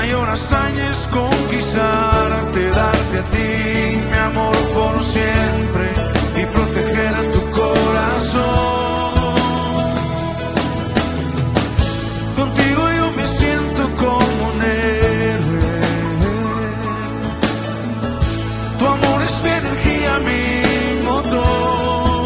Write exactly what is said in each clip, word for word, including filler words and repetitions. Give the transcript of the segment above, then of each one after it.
mayor hazaña es conquistarte, darte a ti mi amor por siempre y proteger a tu corazón. Contigo yo me siento como un héroe. Tu amor es mi energía, mi motor.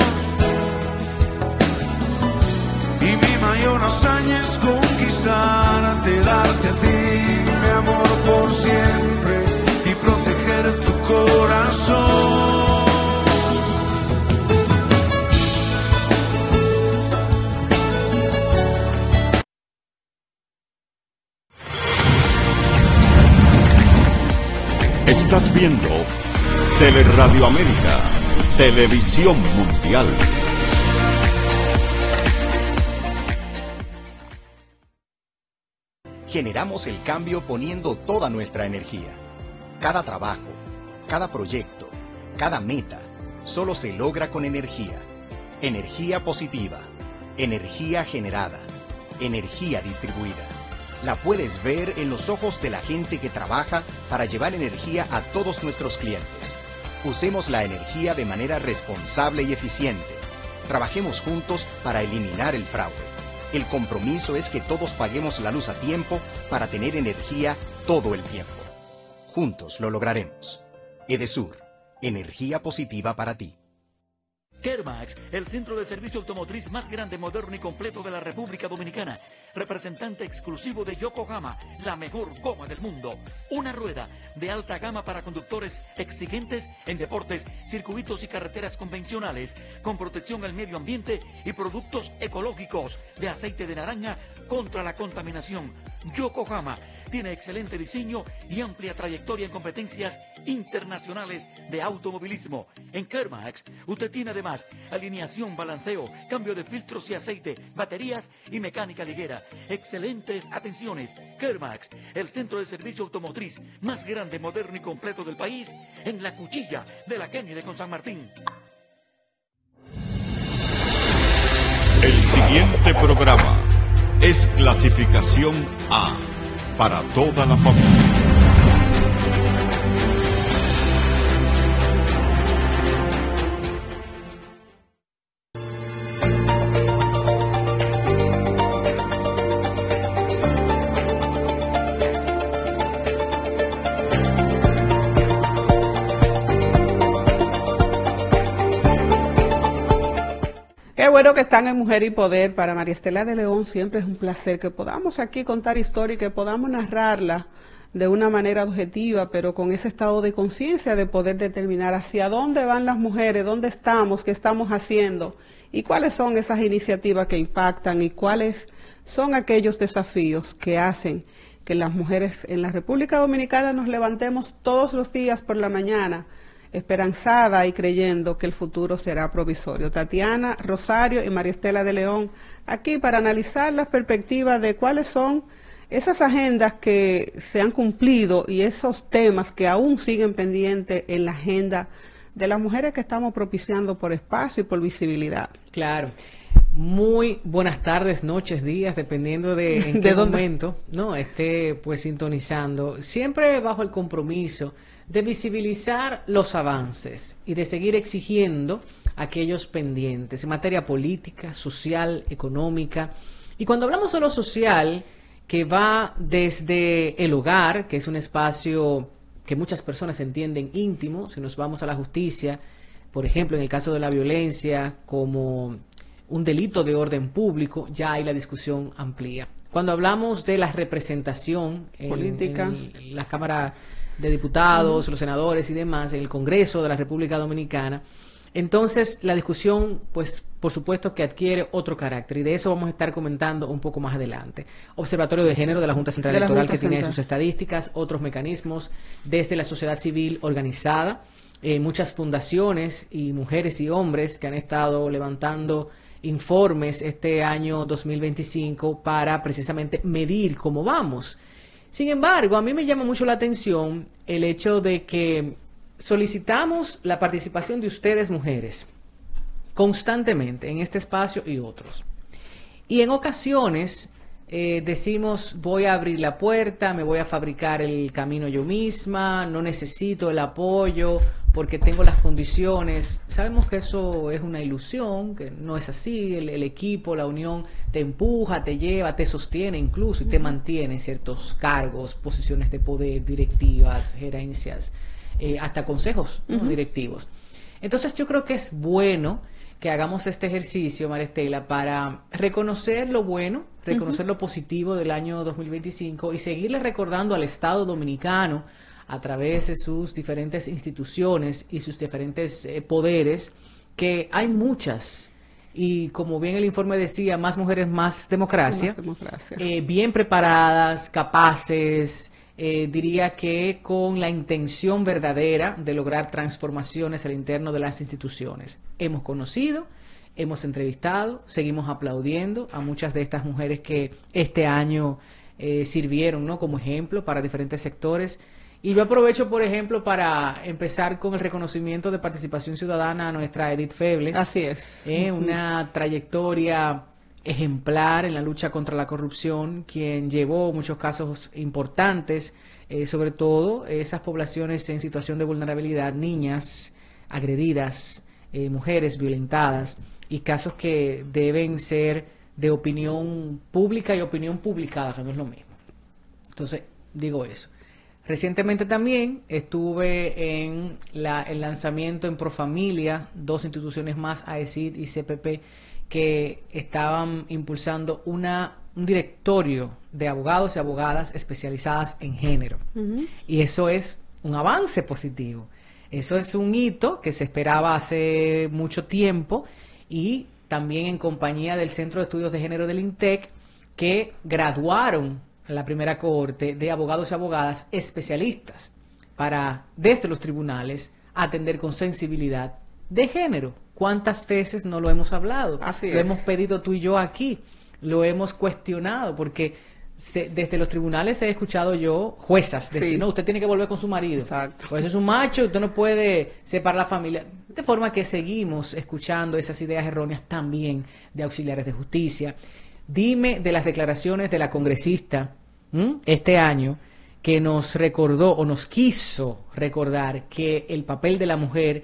Y mi mayor hazaña es conquistarte, darte a ti mi amor por siempre y proteger tu corazón. Estás viendo Teleradio América, Televisión Mundial. Generamos el cambio poniendo toda nuestra energía. Cada trabajo, cada proyecto, cada meta, solo se logra con energía. Energía positiva, energía generada, energía distribuida. La puedes ver en los ojos de la gente que trabaja para llevar energía a todos nuestros clientes. Usemos la energía de manera responsable y eficiente. Trabajemos juntos para eliminar el fraude. El compromiso es que todos paguemos la luz a tiempo para tener energía todo el tiempo. Juntos lo lograremos. Edesur, energía positiva para ti. Kermax, el centro de servicio automotriz más grande, moderno y completo de la República Dominicana. Representante exclusivo de Yokohama, la mejor goma del mundo. Una rueda de alta gama para conductores exigentes en deportes, circuitos y carreteras convencionales, con protección al medio ambiente y productos ecológicos de aceite de naranja contra la contaminación. Yokohama tiene excelente diseño y amplia trayectoria en competencias internacionales de automovilismo. En Kermax, usted tiene además alineación, balanceo, cambio de filtros y aceite, baterías y mecánica liguera. Excelentes atenciones. Kermax, el centro de servicio automotriz más grande, moderno y completo del país, en la cuchilla de la Kennedy con San Martín. El siguiente programa es clasificación A, para toda la familia. Qué bueno que están en Mujer y Poder. Para María Estela de León siempre es un placer que podamos aquí contar historia y que podamos narrarla de una manera objetiva, pero con ese estado de conciencia de poder determinar hacia dónde van las mujeres, dónde estamos, qué estamos haciendo y cuáles son esas iniciativas que impactan y cuáles son aquellos desafíos que hacen que las mujeres en la República Dominicana nos levantemos todos los días por la mañana esperanzada y creyendo que el futuro será provisorio. Tatiana Rosario y María Estela de León aquí para analizar las perspectivas de cuáles son esas agendas que se han cumplido y esos temas que aún siguen pendientes en la agenda de las mujeres que estamos propiciando por espacio y por visibilidad. Claro. Muy buenas tardes, noches, días, dependiendo de en qué ¿De momento no esté pues sintonizando. Siempre bajo el compromiso de visibilizar los avances y de seguir exigiendo aquellos pendientes en materia política, social, económica. Y cuando hablamos de lo social, que va desde el hogar, que es un espacio que muchas personas entienden íntimo, si nos vamos a la justicia, por ejemplo, en el caso de la violencia, como un delito de orden público, ya hay la discusión amplia. Cuando hablamos de la representación en, política, en la Cámara de Diputados, uh-huh. los senadores y demás, en el Congreso de la República Dominicana, entonces la discusión, pues, por supuesto que adquiere otro carácter, y de eso vamos a estar comentando un poco más adelante. Observatorio de Género de la Junta Central Electoral, Junta que Central. tiene sus estadísticas, otros mecanismos desde la sociedad civil organizada, eh, muchas fundaciones y mujeres y hombres que han estado levantando informes este año dos mil veinticinco para precisamente medir cómo vamos. Sin embargo, a mí me llama mucho la atención el hecho de que solicitamos la participación de ustedes, mujeres, constantemente en este espacio y otros. Y en ocasiones eh, decimos voy a abrir la puerta, me voy a fabricar el camino yo misma, no necesito el apoyo porque tengo las condiciones. Sabemos que eso es una ilusión, que no es así. El, el equipo, la unión te empuja, te lleva, te sostiene incluso y te mantiene en ciertos cargos, posiciones de poder, directivas, gerencias, eh, hasta consejos, ¿no? uh-huh. directivos. Entonces yo creo que es bueno que hagamos este ejercicio, María Estela, para reconocer lo bueno, reconocer uh-huh. lo positivo del año dos mil veinticinco y seguirle recordando al Estado Dominicano a través de sus diferentes instituciones y sus diferentes eh, poderes, que hay muchas, y como bien el informe decía, más mujeres, más democracia, más democracia. Eh, bien preparadas, capaces, eh, diría que con la intención verdadera de lograr transformaciones al interno de las instituciones. Hemos conocido, hemos entrevistado, seguimos aplaudiendo a muchas de estas mujeres que este año eh, sirvieron, ¿no?, como ejemplo para diferentes sectores. Y yo aprovecho, por ejemplo, para empezar con el reconocimiento de participación ciudadana a nuestra Edith Febles. Así es. Eh, una trayectoria ejemplar en la lucha contra la corrupción, quien llevó muchos casos importantes, eh, sobre todo esas poblaciones en situación de vulnerabilidad, niñas agredidas, eh, mujeres violentadas, y casos que deben ser de opinión pública y opinión publicada, que no es lo mismo. Entonces, digo eso. Recientemente también estuve en la, el lanzamiento en Profamilia, dos instituciones más, A E C I D y C P P, que estaban impulsando una, un directorio de abogados y abogadas especializadas en género. Uh-huh. Y eso es un avance positivo. Eso es un hito que se esperaba hace mucho tiempo, y también en compañía del Centro de Estudios de Género del INTEC, que graduaron la primera cohorte de abogados y abogadas especialistas para, desde los tribunales, atender con sensibilidad de género. ¿Cuántas veces no lo hemos hablado? Así lo es. hemos pedido tú y yo aquí, lo hemos cuestionado, porque se, desde los tribunales he escuchado yo juezas decir, sí. no, usted tiene que volver con su marido. Exacto. Pues es un macho, usted no puede separar la familia. De forma que seguimos escuchando esas ideas erróneas también de auxiliares de justicia. Dime de las declaraciones de la congresista ¿m? este año, que nos recordó o nos quiso recordar que el papel de la mujer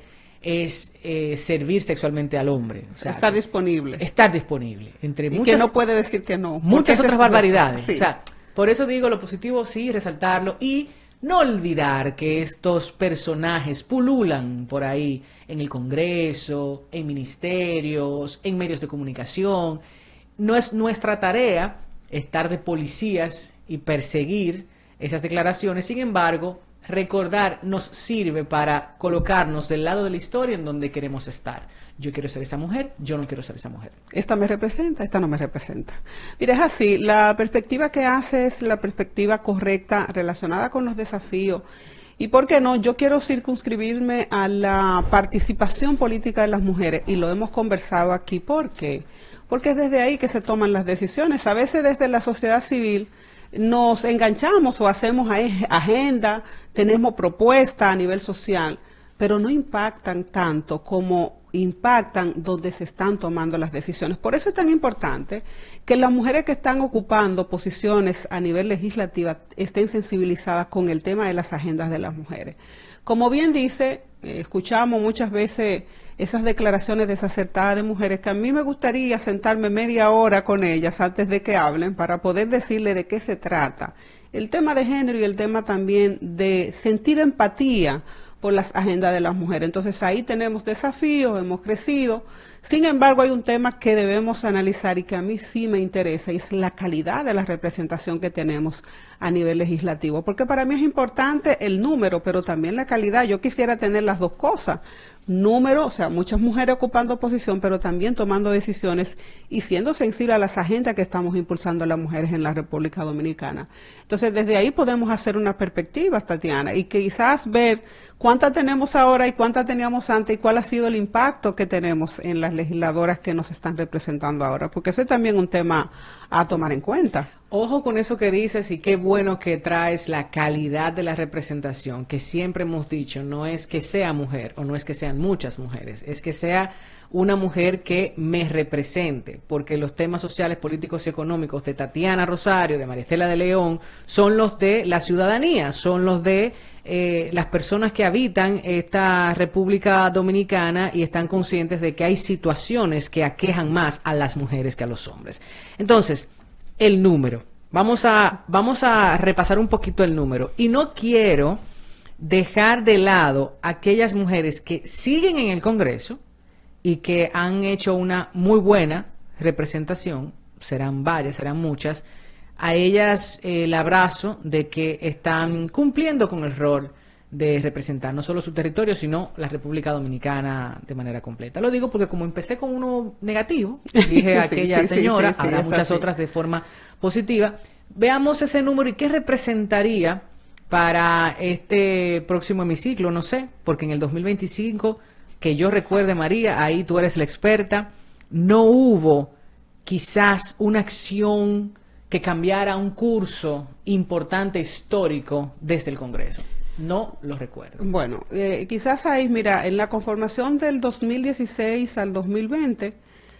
es eh, servir sexualmente al hombre. O sea, estar disponible. Estar disponible. Entre y muchas, que no puede decir que no. Muchas otras barbaridades. Sí. O sea, por eso digo lo positivo, sí, resaltarlo, y no olvidar que estos personajes pululan por ahí en el Congreso, en ministerios, en medios de comunicación. No es nuestra tarea estar de policías y perseguir esas declaraciones. Sin embargo, recordar nos sirve para colocarnos del lado de la historia en donde queremos estar. Yo quiero ser esa mujer, yo no quiero ser esa mujer. Esta me representa, esta no me representa. Mira, es así, la perspectiva que hace es la perspectiva correcta relacionada con los desafíos. Y por qué no, yo quiero circunscribirme a la participación política de las mujeres, y lo hemos conversado aquí. ¿Por qué? Porque es desde ahí que se toman las decisiones. A veces desde la sociedad civil nos enganchamos o hacemos agenda, tenemos propuestas a nivel social, pero no impactan tanto como impactan donde se están tomando las decisiones. Por eso es tan importante que las mujeres que están ocupando posiciones a nivel legislativo estén sensibilizadas con el tema de las agendas de las mujeres. Como bien dice, eh, escuchamos muchas veces esas declaraciones desacertadas de mujeres, que a mí me gustaría sentarme media hora con ellas antes de que hablen para poder decirle de qué se trata. El tema de género y el tema también de sentir empatía por las agendas de las mujeres. Entonces ahí tenemos desafíos, hemos crecido. Sin embargo, hay un tema que debemos analizar y que a mí sí me interesa, y es la calidad de la representación que tenemos a nivel legislativo. Porque para mí es importante el número, pero también la calidad. Yo quisiera tener las dos cosas. Número, o sea, muchas mujeres ocupando posición, pero también tomando decisiones y siendo sensible a las agendas que estamos impulsando las mujeres en la República Dominicana. Entonces, desde ahí podemos hacer una perspectiva, Tatiana, y quizás ver cuántas tenemos ahora y cuántas teníamos antes, y cuál ha sido el impacto que tenemos en las legisladoras que nos están representando ahora, porque eso es también un tema a tomar en cuenta. Ojo con eso que dices y qué bueno que traes la calidad de la representación, que siempre hemos dicho, no es que sea mujer o no es que sean muchas mujeres, es que sea una mujer que me represente, porque los temas sociales, políticos y económicos de Tatiana Rosario, de María Estela de León, son los de la ciudadanía, son los de eh, las personas que habitan esta República Dominicana y están conscientes de que hay situaciones que aquejan más a las mujeres que a los hombres. Entonces, el número. Vamos a, vamos a repasar un poquito el número. Y no quiero dejar de lado aquellas mujeres que siguen en el Congreso y que han hecho una muy buena representación, serán varias, serán muchas. A ellas eh, el abrazo de que están cumpliendo con el rol de representar no solo su territorio, sino la República Dominicana de manera completa. Lo digo porque como empecé con uno negativo, dije a aquella sí, señora, sí, sí, sí, habrá muchas así. Otras de forma positiva. Veamos ese número y qué representaría para este próximo hemiciclo, no sé, porque en el dos mil veinticinco, que yo recuerde, María, ahí tú eres la experta, no hubo quizás una acción que cambiara un curso importante histórico desde el Congreso. No lo recuerdo. Bueno, eh, quizás ahí, mira, en la conformación del dos mil dieciséis al dos mil veinte,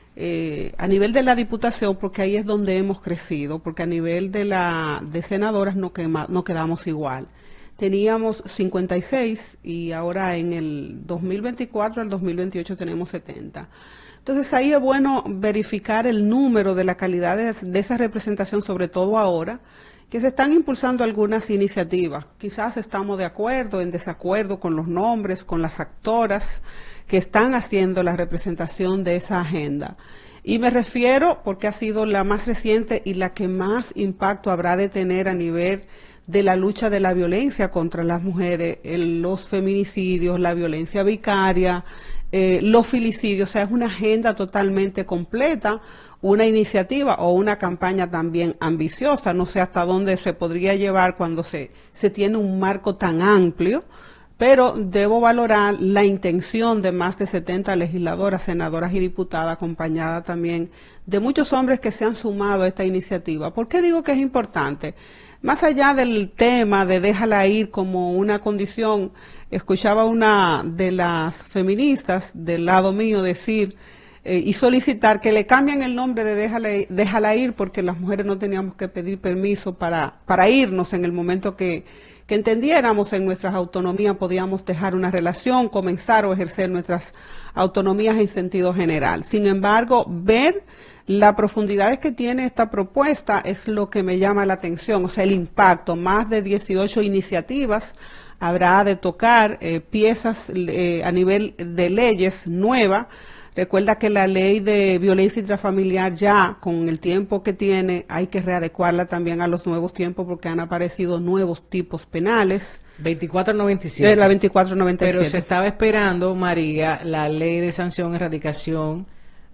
eh, a nivel de la Diputación, porque ahí es donde hemos crecido, porque a nivel de la de senadoras no, quema, no quedamos igual. Teníamos cincuenta y seis y ahora en el dos mil veinticuatro al dos mil veintiocho tenemos setenta. Entonces ahí es bueno verificar el número de la calidad de, de esa representación, sobre todo ahora, que se están impulsando algunas iniciativas. Quizás estamos de acuerdo, en desacuerdo con los nombres, con las actoras que están haciendo la representación de esa agenda. Y me refiero porque ha sido la más reciente y la que más impacto habrá de tener a nivel de la lucha de la violencia contra las mujeres, el, los feminicidios, la violencia vicaria, eh, los filicidios. O sea, es una agenda totalmente completa, una iniciativa o una campaña también ambiciosa. No sé hasta dónde se podría llevar cuando se, se tiene un marco tan amplio, pero debo valorar la intención de más de setenta legisladoras, senadoras y diputadas, acompañada también de muchos hombres que se han sumado a esta iniciativa. ¿Por qué digo que es importante? Más allá del tema de déjala ir como una condición, escuchaba una de las feministas del lado mío decir eh, y solicitar que le cambien el nombre de déjala, déjala ir, porque las mujeres no teníamos que pedir permiso para, para irnos en el momento que, que entendiéramos en nuestras autonomías, podíamos dejar una relación, comenzar o ejercer nuestras autonomías en sentido general. Sin embargo, ver la profundidad que tiene esta propuesta es lo que me llama la atención, o sea, el impacto, más de dieciocho iniciativas, habrá de tocar eh, piezas eh, a nivel de leyes nuevas. Recuerda que la ley de violencia intrafamiliar ya, con el tiempo que tiene, hay que readecuarla también a los nuevos tiempos porque han aparecido nuevos tipos penales. veinticuatro noventa y siete. De la veinticuatro noventa y siete. Pero se estaba esperando, María, la ley de sanción y erradicación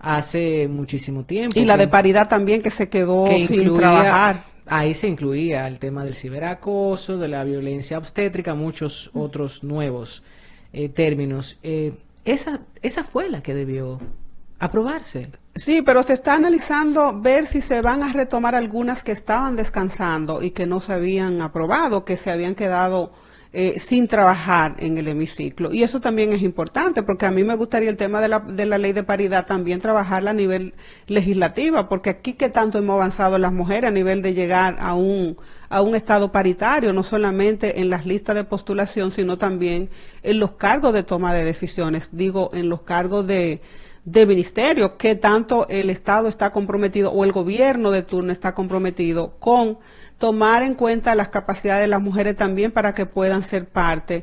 hace muchísimo tiempo. Y la de paridad también, que se quedó que sin incluía, trabajar. Ahí se incluía el tema del ciberacoso, de la violencia obstétrica, muchos otros nuevos eh, términos. Eh, esa, esa fue la que debió aprobarse. Sí, pero se está analizando ver si se van a retomar algunas que estaban descansando y que no se habían aprobado, que se habían quedado Eh, sin trabajar en el hemiciclo. Y eso también es importante, porque a mí me gustaría el tema de la, de la ley de paridad también trabajarla a nivel legislativa, porque aquí que tanto hemos avanzado las mujeres a nivel de llegar a un, a un estado paritario, no solamente en las listas de postulación, sino también en los cargos de toma de decisiones, digo, en los cargos de de ministerio, que tanto el Estado está comprometido o el gobierno de turno está comprometido con tomar en cuenta las capacidades de las mujeres también para que puedan ser parte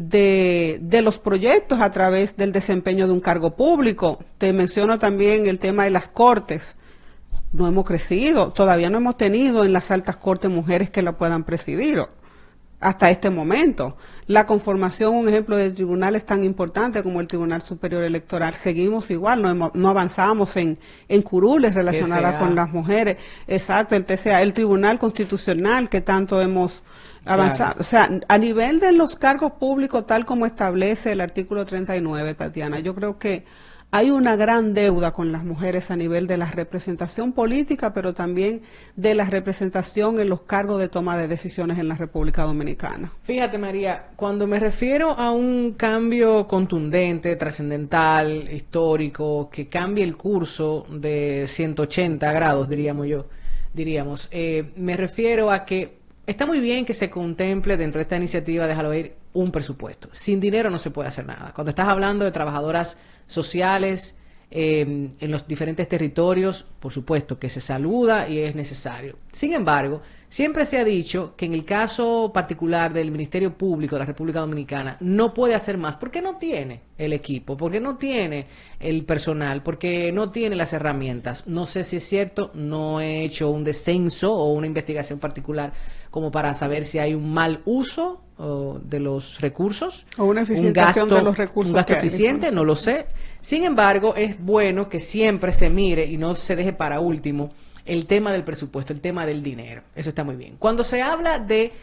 de, de los proyectos a través del desempeño de un cargo público. Te menciono también el tema de las cortes. No hemos crecido, todavía no hemos tenido en las altas cortes mujeres que la puedan presidir hasta este momento. La conformación, un ejemplo de tribunales tan importante como el Tribunal Superior Electoral, seguimos igual, no, hemos, no avanzamos en, en curules relacionadas con las mujeres. Exacto, el T C A, el Tribunal Constitucional que tanto hemos avanzado. Claro. O sea, a nivel de los cargos públicos, tal como establece el artículo treinta y nueve, Tatiana, yo creo que hay una gran deuda con las mujeres a nivel de la representación política, pero también de la representación en los cargos de toma de decisiones en la República Dominicana. Fíjate, María, cuando me refiero a un cambio contundente, trascendental, histórico, que cambie el curso de ciento ochenta grados, diríamos yo, diríamos, eh, me refiero a que está muy bien que se contemple dentro de esta iniciativa, déjalo ir, un presupuesto. Sin dinero no se puede hacer nada. Cuando estás hablando de trabajadoras sociales eh, en los diferentes territorios, por supuesto que se saluda y es necesario. Sin embargo, siempre se ha dicho que en el caso particular del Ministerio Público de la República Dominicana no puede hacer más porque no tiene el equipo, porque no tiene el personal, porque no tiene las herramientas. No sé si es cierto, no he hecho un descenso o una investigación particular como para saber si hay un mal uso o, de los recursos o una eficientización de los recursos, un gasto eficiente, no lo sé. Sin embargo, es bueno que siempre se mire y no se deje para último el tema del presupuesto, el tema del dinero. Eso está muy bien. Cuando se habla de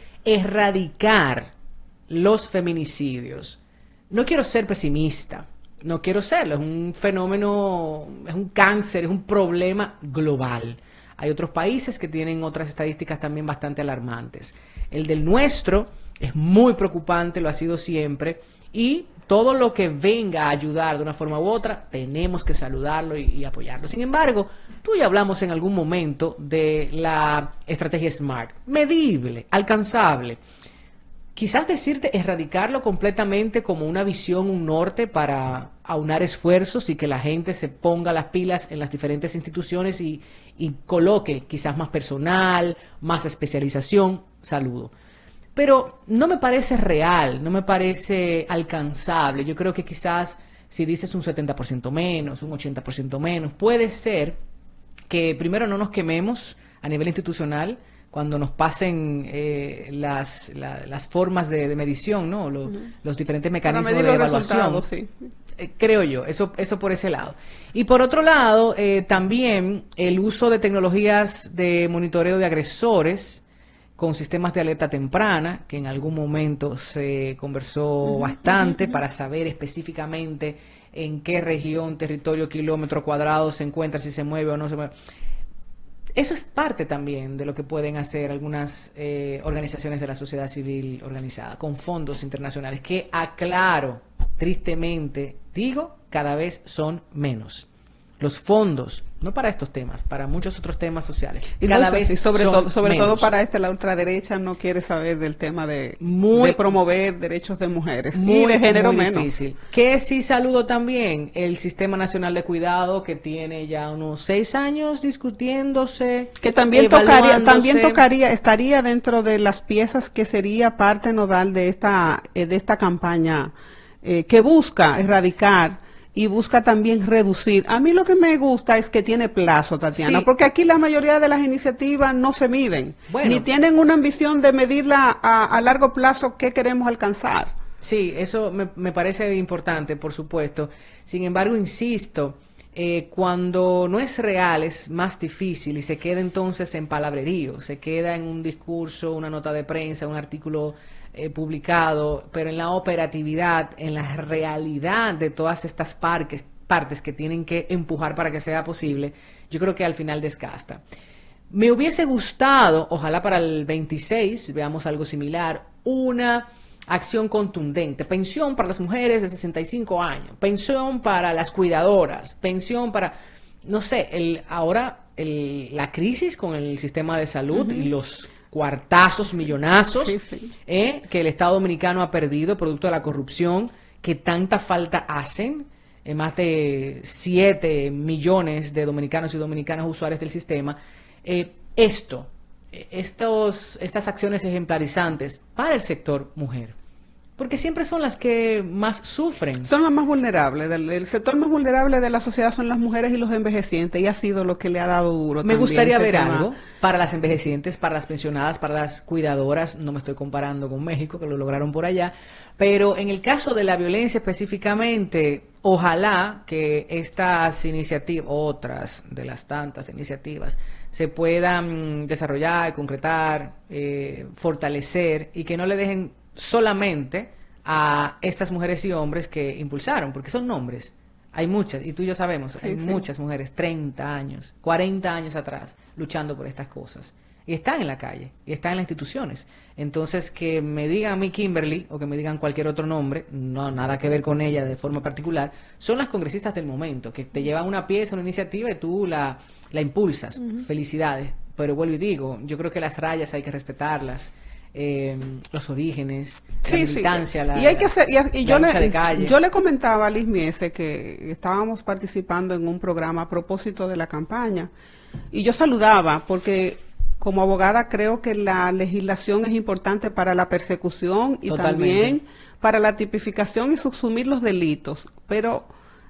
erradicar los feminicidios, no quiero ser pesimista, no quiero serlo, es un fenómeno, es un cáncer, es un problema global. Hay otros países que tienen otras estadísticas también bastante alarmantes. El del nuestro es muy preocupante, lo ha sido siempre, y todo lo que venga a ayudar de una forma u otra, tenemos que saludarlo y, y apoyarlo. Sin embargo, tú y hablamos en algún momento de la estrategia SMART, medible, alcanzable. Quizás decirte erradicarlo completamente como una visión, un norte para aunar esfuerzos y que la gente se ponga las pilas en las diferentes instituciones y, y coloque quizás más personal, más especialización, saludo. Pero no me parece real, no me parece alcanzable. Yo creo que quizás si dices un setenta por ciento menos, un ochenta por ciento menos, puede ser que primero no nos quememos a nivel institucional cuando nos pasen eh, las, la, las formas de, de medición, ¿no? Los, uh-huh. los diferentes mecanismos de evaluación. Sí. Eh, creo yo, eso, eso por ese lado. Y por otro lado, eh, también el uso de tecnologías de monitoreo de agresores con sistemas de alerta temprana, que en algún momento se conversó uh-huh, bastante uh-huh. para saber específicamente en qué región, territorio, kilómetro cuadrado se encuentra, si se mueve o no se mueve. Eso es parte también de lo que pueden hacer algunas eh, organizaciones de la sociedad civil organizada, con fondos internacionales, que aclaro, tristemente, digo, cada vez son menos. Los fondos, no para estos temas, para muchos otros temas sociales, y cada no, vez y sobre son todo, sobre menos. todo para este, la ultraderecha no quiere saber del tema de, muy, de promover derechos de mujeres muy, y de género muy menos. Difícil. Que sí saludo también el Sistema Nacional de Cuidado, que tiene ya unos seis años discutiéndose, que también tocaría, también tocaría, estaría dentro de las piezas que sería parte nodal de esta, de esta campaña eh, que busca erradicar y busca también reducir. A mí lo que me gusta es que tiene plazo, Tatiana, sí. porque aquí la mayoría de las iniciativas no se miden, bueno. ni tienen una ambición de medirla a, a largo plazo qué queremos alcanzar. Sí, eso me, me parece importante, por supuesto. Sin embargo, insisto, eh, cuando no es real es más difícil y se queda entonces en palabrerío, se queda en un discurso, una nota de prensa, un artículo Eh, publicado, pero en la operatividad, en la realidad de todas estas partes, partes que tienen que empujar para que sea posible, yo creo que al final desgasta. Me hubiese gustado, ojalá para el veintiséis veamos algo similar, una acción contundente, pensión para las mujeres de sesenta y cinco años, pensión para las cuidadoras, pensión para, no sé, el, ahora el, la crisis con el sistema de salud uh-huh. y los cuartazos, millonazos sí, sí. Eh, que el Estado Dominicano ha perdido producto de la corrupción, que tanta falta hacen, eh, más de siete millones de dominicanos y dominicanas usuarios del sistema. Eh, esto, estos, estas acciones ejemplarizantes para el sector mujer, porque siempre son las que más sufren. Son las más vulnerables. El, el sector más vulnerable de la sociedad son las mujeres y los envejecientes, y ha sido lo que le ha dado duro. Me gustaría este ver tema. Algo para las envejecientes, para las pensionadas, para las cuidadoras. No me estoy comparando con México, que lo lograron por allá. Pero en el caso de la violencia específicamente, ojalá que estas iniciativas, otras de las tantas iniciativas, se puedan desarrollar, concretar, eh, fortalecer, y que no le dejen solamente a estas mujeres y hombres que impulsaron, porque son nombres. Hay muchas, y tú y yo sabemos, sí, hay sí. muchas mujeres, treinta años, cuarenta años atrás, luchando por estas cosas. Y están en la calle, y están en las instituciones. Entonces, que me digan a mí Kimberly, o que me digan cualquier otro nombre, no nada que ver con ella de forma particular, son las congresistas del momento, que te llevan una pieza, una iniciativa, y tú la, la impulsas. Uh-huh. Felicidades. Pero vuelvo y digo, yo creo que las rayas hay que respetarlas. Eh, los orígenes, sí, la militancia, sí. la, y hay que hacer, y, y yo, la le, de calle. yo le comentaba a Liz Miese que estábamos participando en un programa a propósito de la campaña, y yo saludaba porque como abogada creo que la legislación es importante para la persecución y Totalmente. También para la tipificación y subsumir los delitos, pero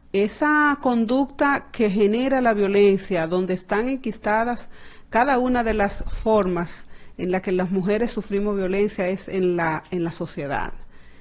esa conducta que genera la violencia, donde están enquistadas cada una de las formas en la que las mujeres sufrimos violencia, es en la en la sociedad,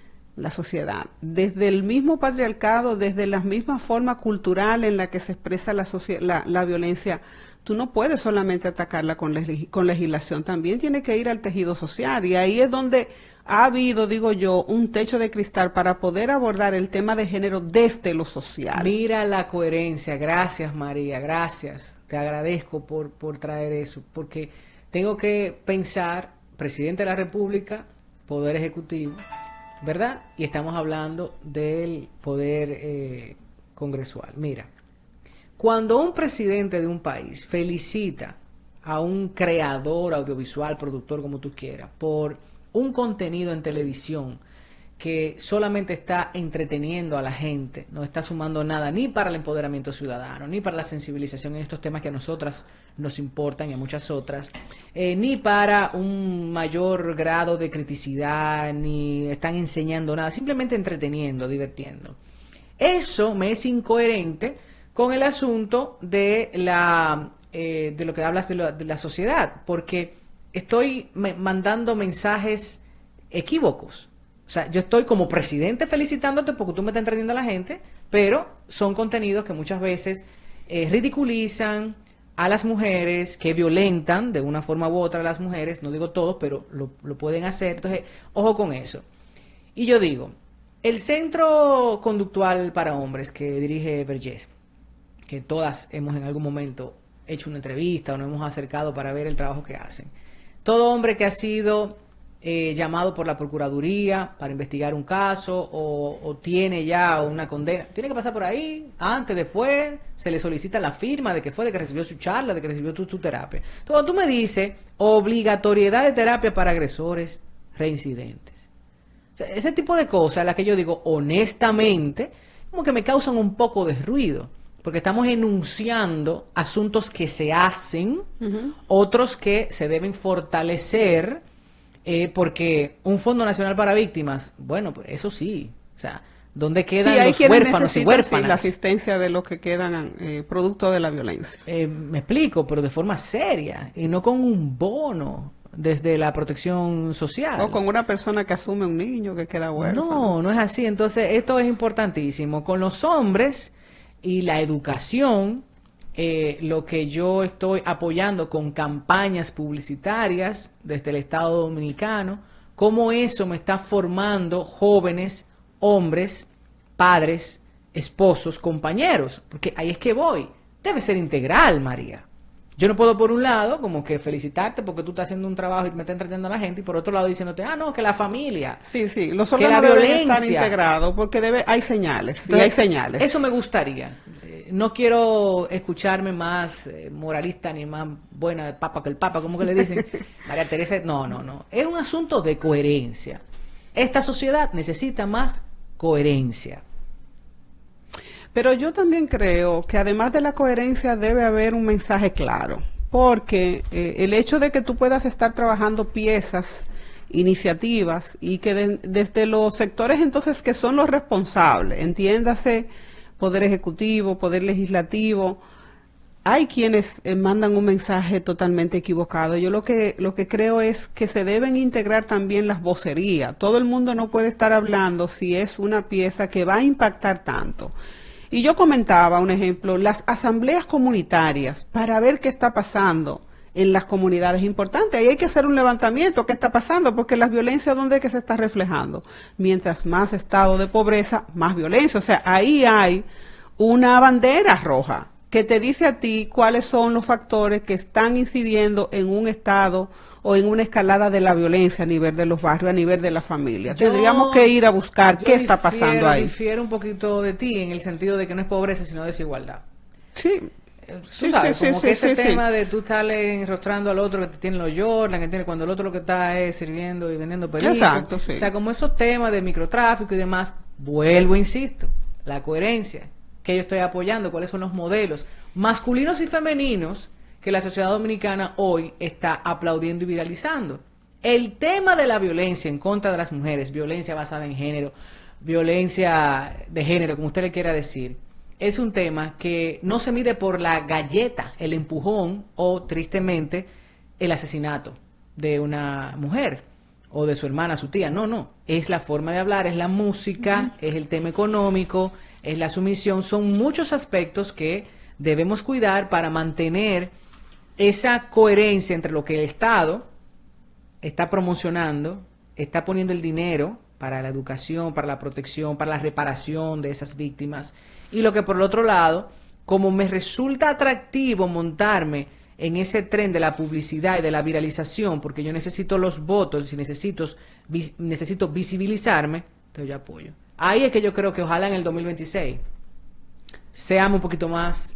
la sociedad. Desde el mismo patriarcado, desde la misma forma cultural en la que se expresa la, la, la violencia, tú no puedes solamente atacarla con, leg con legislación, también tiene que ir al tejido social, y ahí es donde ha habido, digo yo, un techo de cristal para poder abordar el tema de género desde lo social. Mira la coherencia, gracias María, gracias, te agradezco por, por traer eso, porque tengo que pensar, presidente de la República, Poder Ejecutivo, ¿verdad? Y estamos hablando del Poder eh, Congresual. Mira, cuando un presidente de un país felicita a un creador audiovisual, productor, como tú quieras, por un contenido en televisión que solamente está entreteniendo a la gente, no está sumando nada ni para el empoderamiento ciudadano, ni para la sensibilización en estos temas que a nosotras nos importan y a muchas otras, eh, ni para un mayor grado de criticidad, ni están enseñando nada, simplemente entreteniendo, divirtiendo. Eso me es incoherente con el asunto de la eh, de lo que hablas de, lo, de la sociedad, porque estoy me mandando mensajes equívocos. O sea, yo estoy como presidente felicitándote porque tú me estás entreteniendo a la gente, pero son contenidos que muchas veces eh, ridiculizan a las mujeres, que violentan de una forma u otra a las mujeres, no digo todos, pero lo, lo pueden hacer. Entonces, ojo con eso. Y yo digo, el Centro Conductual para Hombres que dirige Vergés, que todas hemos en algún momento hecho una entrevista o nos hemos acercado para ver el trabajo que hacen. Todo hombre que ha sido eh, llamado por la Procuraduría para investigar un caso o, o tiene ya una condena, tiene que pasar por ahí, antes, después, se le solicita la firma de que fue, de que recibió su charla, de que recibió tu, tu terapia. Entonces, cuando tú me dices obligatoriedad de terapia para agresores reincidentes, o sea, ese tipo de cosas, las que yo digo honestamente, como que me causan un poco de ruido. Porque estamos enunciando asuntos que se hacen, uh-huh. otros que se deben fortalecer, eh, porque un Fondo Nacional para Víctimas, bueno, pues eso sí, o sea, ¿dónde quedan sí, los huérfanos y huérfanas? Sí, la asistencia de los que quedan eh, producto de la violencia. Eh, me explico, pero de forma seria, y no con un bono desde la protección social. O con una persona que asume un niño que queda huérfano. No, no es así. Entonces, esto es importantísimo. Con los hombres y la educación, eh, lo que yo estoy apoyando con campañas publicitarias desde el Estado Dominicano, cómo eso me está formando jóvenes, hombres, padres, esposos, compañeros, porque ahí es que voy. Debe ser integral, María. Yo no puedo por un lado como que felicitarte porque tú estás haciendo un trabajo y me estás entreteniendo a la gente, y por otro lado diciéndote, ah, no, que la familia, sí, sí, los órganos deben estar integrados porque debe, hay señales, Entonces, y hay señales. Eso me gustaría. Eh, no quiero escucharme más eh, moralista ni más buena de papa que el papa, como que le dicen, María Teresa, no, no, no. Es un asunto de coherencia. Esta sociedad necesita más coherencia. Pero yo también creo que además de la coherencia debe haber un mensaje claro, porque eh, el hecho de que tú puedas estar trabajando piezas, iniciativas, y que de, desde los sectores entonces que son los responsables, entiéndase, Poder Ejecutivo, Poder Legislativo, hay quienes eh, mandan un mensaje totalmente equivocado. Yo lo que, lo que creo es que se deben integrar también las vocerías. Todo el mundo no puede estar hablando si es una pieza que va a impactar tanto. Y yo comentaba, un ejemplo, las asambleas comunitarias, para ver qué está pasando en las comunidades importantes. Ahí hay que hacer un levantamiento, qué está pasando, porque la violencia, ¿dónde es que se está reflejando? Mientras más estado de pobreza, más violencia. O sea, ahí hay una bandera roja que te dice a ti cuáles son los factores que están incidiendo en un estado o en una escalada de la violencia a nivel de los barrios, a nivel de la familia. Yo, Tendríamos que ir a buscar qué está pasando ahí. Yo difiero un poquito de ti en el sentido de que no es pobreza, sino desigualdad. Sí. Tú sí, sabes, sí, como sí, que sí, ese sí, tema sí. de tú estarle enrostrando al otro que te tiene los Jordan, que tiene cuando el otro lo que está es sirviendo y vendiendo perico. Exacto, sí. O sea, como esos temas de microtráfico y demás, vuelvo, insisto, la coherencia que yo estoy apoyando, cuáles son los modelos masculinos y femeninos que la sociedad dominicana hoy está aplaudiendo y viralizando. El tema de la violencia en contra de las mujeres, violencia basada en género, violencia de género, como usted le quiera decir, es un tema que no se mide por la galleta, el empujón o, tristemente, el asesinato de una mujer o de su hermana, su tía. No, no. Es la forma de hablar, es la música, uh-huh. es el tema económico, es la sumisión. Son muchos aspectos que debemos cuidar para mantener esa coherencia entre lo que el Estado está promocionando, está poniendo el dinero para la educación, para la protección, para la reparación de esas víctimas, y lo que por el otro lado, como me resulta atractivo montarme en ese tren de la publicidad y de la viralización, porque yo necesito los votos y necesito, vis, necesito visibilizarme, entonces yo apoyo. Ahí es que yo creo que ojalá en el dos mil veintiséis seamos un poquito más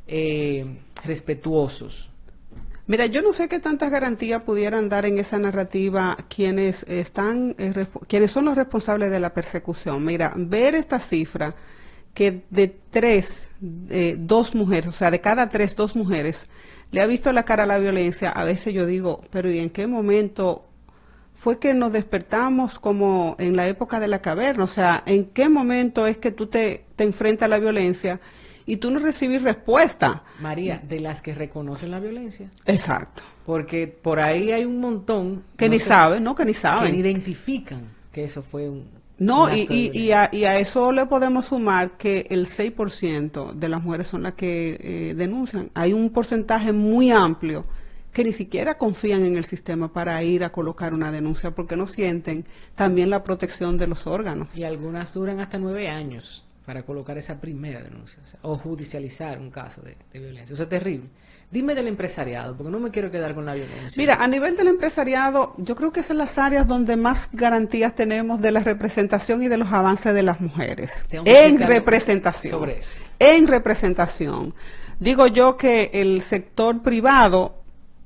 eh, respetuosos. Mira, yo no sé qué tantas garantías pudieran dar en esa narrativa quienes están, eh, quienes son los responsables de la persecución. Mira, ver esta cifra que de tres, eh, dos mujeres, o sea, de cada tres, dos mujeres, le ha visto la cara a la violencia, a veces yo digo, pero ¿y en qué momento fue que nos despertamos como en la época de la caverna? O sea, ¿en qué momento es que tú te, te enfrentas a la violencia y tú no recibes respuesta? María, de las que reconocen la violencia. Exacto. Porque por ahí hay un montón que no ni sé, saben, ¿no? Que ni saben. Que ni identifican que eso fue un... No, y, y, y, a, y a eso le podemos sumar que el seis por ciento de las mujeres son las que eh, denuncian. Hay un porcentaje muy amplio que ni siquiera confían en el sistema para ir a colocar una denuncia porque no sienten también la protección de los órganos. Y algunas duran hasta nueve años para colocar esa primera denuncia, o sea, o judicializar un caso de, de violencia. Eso es terrible. Dime del empresariado, porque no me quiero quedar con la violencia. Mira, a nivel del empresariado, yo creo que es en las áreas donde más garantías tenemos de la representación y de los avances de las mujeres. En representación. Sobre eso. En representación. Digo yo que el sector privado,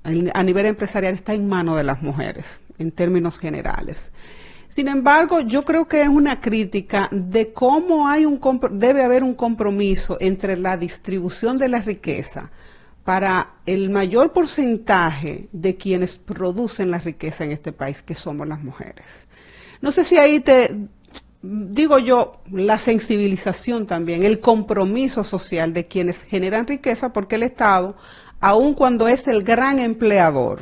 a nivel empresarial, está en manos de las mujeres, en términos generales. Sin embargo, yo creo que es una crítica de cómo hay un debe haber un compromiso entre la distribución de la riqueza para el mayor porcentaje de quienes producen la riqueza en este país, que somos las mujeres. No sé si ahí te digo yo, la sensibilización también, el compromiso social de quienes generan riqueza, porque el Estado, aun cuando es el gran empleador,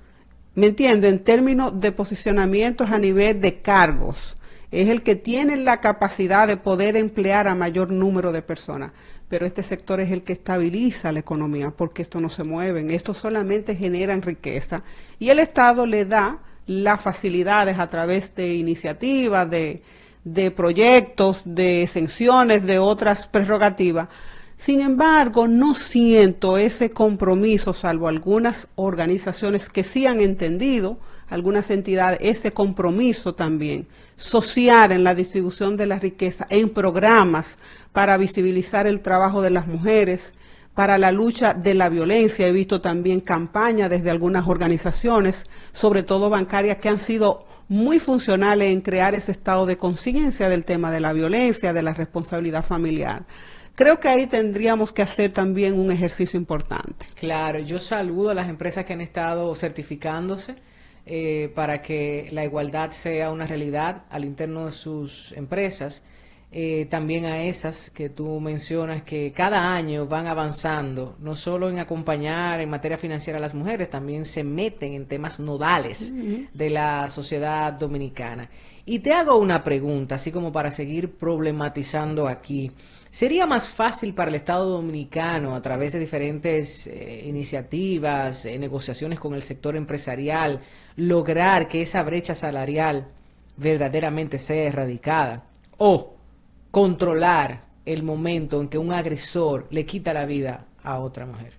¿me entiendo? En términos de posicionamientos a nivel de cargos, es el que tiene la capacidad de poder emplear a mayor número de personas. Pero este sector es el que estabiliza la economía, porque esto no se mueve, esto solamente generan riqueza. Y el Estado le da las facilidades a través de iniciativas, de, de proyectos, de exenciones, de otras prerrogativas. Sin embargo, no siento ese compromiso, salvo algunas organizaciones que sí han entendido, algunas entidades, ese compromiso también social en la distribución de la riqueza, en programas para visibilizar el trabajo de las mujeres, para la lucha de la violencia. He visto también campañas desde algunas organizaciones, sobre todo bancarias, que han sido muy funcionales en crear ese estado de conciencia del tema de la violencia, de la responsabilidad familiar. Creo que ahí tendríamos que hacer también un ejercicio importante. Claro, yo saludo a las empresas que han estado certificándose eh, para que la igualdad sea una realidad al interno de sus empresas. Eh, también a esas que tú mencionas que cada año van avanzando, no solo en acompañar en materia financiera a las mujeres, también se meten en temas nodales uh-huh. de la sociedad dominicana. Y te hago una pregunta, así como para seguir problematizando aquí. ¿Sería más fácil para el Estado dominicano, a través de diferentes eh, iniciativas, eh, negociaciones con el sector empresarial, lograr que esa brecha salarial verdaderamente sea erradicada? ¿O controlar el momento en que un agresor le quita la vida a otra mujer?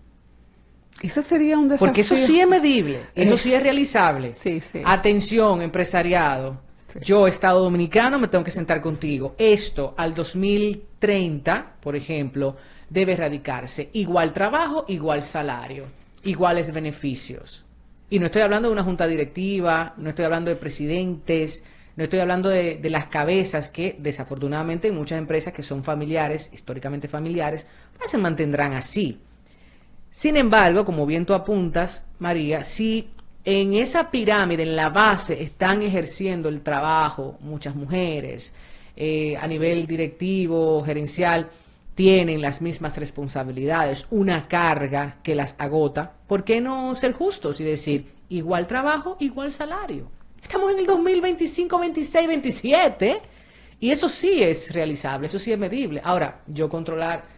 Ese sería un desafío. Porque eso sí es medible, eso sí es realizable. Sí, sí. Atención, empresariado. Sí. Yo, Estado Dominicano, me tengo que sentar contigo. Esto al dos mil treinta, por ejemplo, debe erradicarse. Igual trabajo, igual salario, iguales beneficios. Y no estoy hablando de una junta directiva, no estoy hablando de presidentes, no estoy hablando de, de las cabezas que, desafortunadamente, en muchas empresas que son familiares, históricamente familiares, pues se mantendrán así. Sin embargo, como bien tú apuntas, María, si en esa pirámide, en la base, están ejerciendo el trabajo muchas mujeres, eh, a nivel directivo, gerencial, tienen las mismas responsabilidades, una carga que las agota, ¿por qué no ser justos y decir igual trabajo, igual salario? Estamos en el dos mil veinticinco, veintiséis, veintisiete y eso sí es realizable, eso sí es medible. Ahora, yo controlar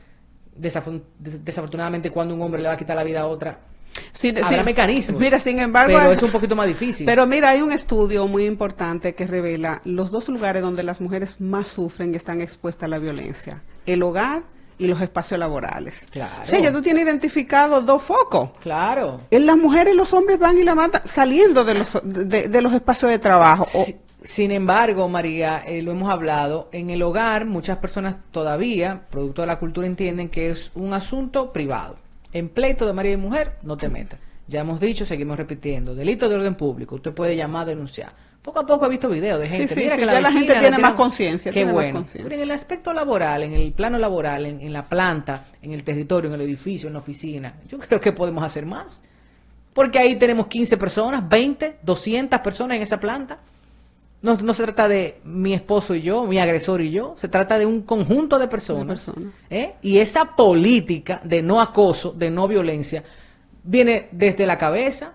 desafortunadamente cuando un hombre le va a quitar la vida a otra, sí, habrá sí, mecanismos, mira, sin embargo, pero es un poquito más difícil. Pero mira, hay un estudio muy importante que revela los dos lugares donde las mujeres más sufren y están expuestas a la violencia: el hogar y los espacios laborales. Claro. O sea, ya tú tienes identificado dos focos. Claro. En las mujeres y los hombres van y la matan saliendo de los de, de los espacios de trabajo. Sí. Sin embargo, María, eh, lo hemos hablado, en el hogar muchas personas todavía, producto de la cultura, entienden que es un asunto privado. En pleito de marido y mujer, no te metas. Ya hemos dicho, seguimos repitiendo, delito de orden público, usted puede llamar a denunciar. Poco a poco he visto videos de gente, sí, sí, mira sí, que ya la, la gente tiene más conciencia. Qué bueno. Pero en el aspecto laboral, en el plano laboral, en, en la planta, en el territorio, en el edificio, en la oficina, yo creo que podemos hacer más. Porque ahí tenemos quince personas, veinte, doscientas personas en esa planta. No, no se trata de mi esposo y yo, mi agresor y yo, se trata de un conjunto de personas. De personas. ¿eh? Y esa política de no acoso, de no violencia, viene desde la cabeza.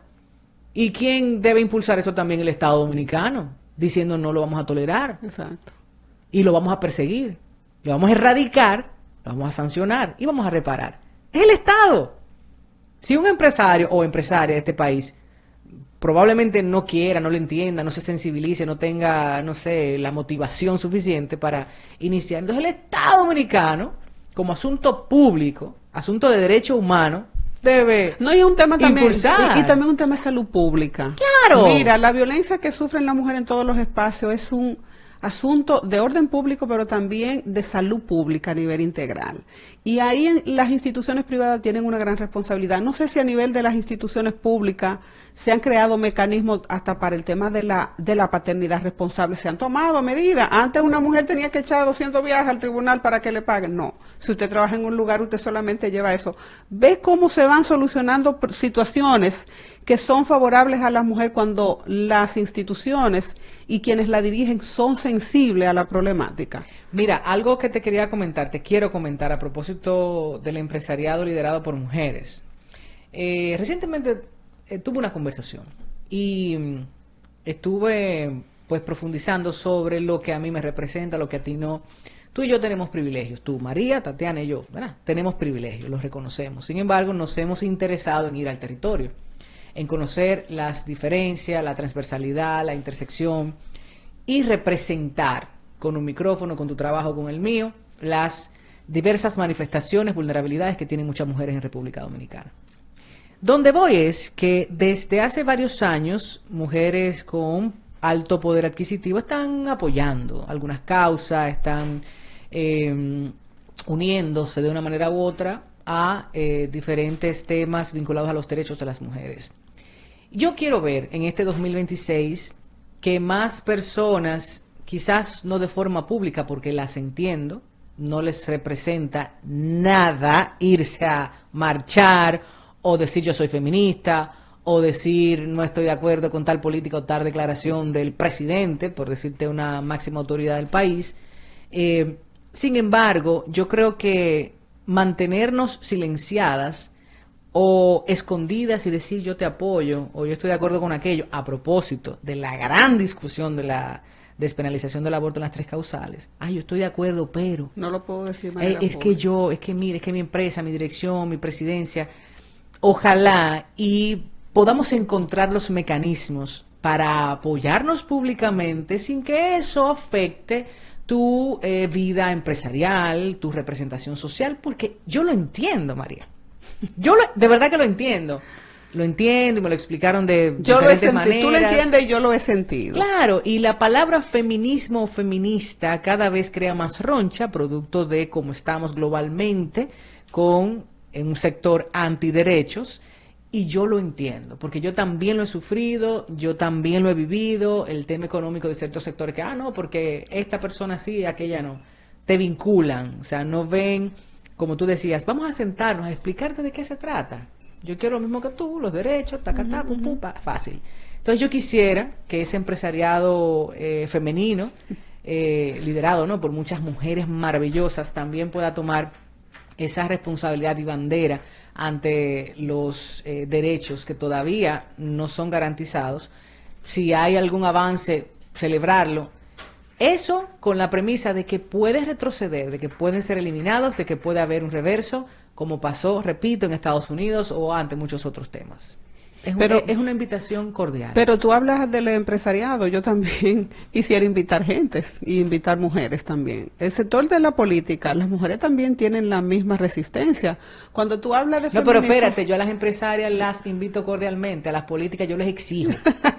¿Y quién debe impulsar eso también? El Estado Dominicano, diciendo no lo vamos a tolerar. Exacto. Y lo vamos a perseguir, lo vamos a erradicar, lo vamos a sancionar y vamos a reparar. Es el Estado. Si un empresario o empresaria de este país probablemente no quiera, no lo entienda, no se sensibilice, no tenga, no sé, la motivación suficiente para iniciar. Entonces el Estado Dominicano, como asunto público, asunto de derecho humano, debe no hay un tema también impulsar. Y, y también un tema de salud pública. Claro. Mira, la violencia que sufren las mujeres en todos los espacios es un asunto de orden público, pero también de salud pública a nivel integral. Y ahí en, las instituciones privadas tienen una gran responsabilidad. No sé si a nivel de las instituciones públicas se han creado mecanismos hasta para el tema de la de la paternidad responsable. Se han tomado medidas. Antes una mujer tenía que echar doscientos viajes al tribunal para que le paguen. No. Si usted trabaja en un lugar, usted solamente lleva eso. ¿Ves cómo se van solucionando situaciones que son favorables a la mujer cuando las instituciones y quienes la dirigen son sensibles a la problemática? Mira, algo que te quería comentar, te quiero comentar a propósito del empresariado liderado por mujeres. Eh, recientemente eh, tuve una conversación y mm, estuve pues profundizando sobre lo que a mí me representa, lo que a ti no. Tú y yo tenemos privilegios, tú, María, Tatiana y yo, ¿verdad? Tenemos privilegios, los reconocemos. Sin embargo, nos hemos interesado en ir al territorio, en conocer las diferencias, la transversalidad, la intersección y representar con un micrófono, con tu trabajo, con el mío, las diversas manifestaciones, vulnerabilidades que tienen muchas mujeres en República Dominicana. Donde voy es que desde hace varios años, mujeres con alto poder adquisitivo están apoyando algunas causas, están eh, uniéndose de una manera u otra a eh, diferentes temas vinculados a los derechos de las mujeres. Yo quiero ver en este dos mil veintiséis que más personas, quizás no de forma pública porque las entiendo, no les representa nada irse a marchar o decir yo soy feminista o decir no estoy de acuerdo con tal política o tal declaración del presidente, por decirte una máxima autoridad del país. Eh, sin embargo, yo creo que mantenernos silenciadas o escondidas y decir yo te apoyo o yo estoy de acuerdo con aquello, a propósito de la gran discusión de la despenalización del aborto en las tres causales. Ay, yo estoy de acuerdo, pero no lo puedo decir. Eh, es que yo, es que mire, es que mi empresa, mi dirección, mi presidencia, ojalá y podamos encontrar los mecanismos para apoyarnos públicamente sin que eso afecte tu eh, vida empresarial, tu representación social, porque yo lo entiendo, María. Yo lo, de verdad que lo entiendo. Lo entiendo y me lo explicaron de yo diferentes lo he maneras. Tú lo entiendes y yo lo he sentido. Claro, y la palabra feminismo o feminista cada vez crea más roncha, producto de cómo estamos globalmente con en un sector antiderechos, y yo lo entiendo, porque yo también lo he sufrido, yo también lo he vivido, el tema económico de ciertos sectores que, ah, no, porque esta persona sí, aquella no, te vinculan, o sea, no ven, como tú decías, vamos a sentarnos a explicarte de qué se trata. Yo quiero lo mismo que tú, los derechos, tacatá, pum, pum, pa, fácil. Entonces yo quisiera que ese empresariado eh, femenino, eh, liderado no por muchas mujeres maravillosas, también pueda tomar esa responsabilidad y bandera ante los eh, derechos que todavía no son garantizados. Si hay algún avance, celebrarlo. Eso con la premisa de que puede retroceder, de que pueden ser eliminados, de que puede haber un reverso, como pasó, repito, en Estados Unidos o ante muchos otros temas. Es, pero, un, es una invitación cordial. Pero tú hablas del empresariado, yo también quisiera invitar gentes y invitar mujeres también. El sector de la política, las mujeres también tienen la misma resistencia. Cuando tú hablas de no, feminismo... pero espérate, yo a las empresarias las invito cordialmente, a las políticas yo les exijo.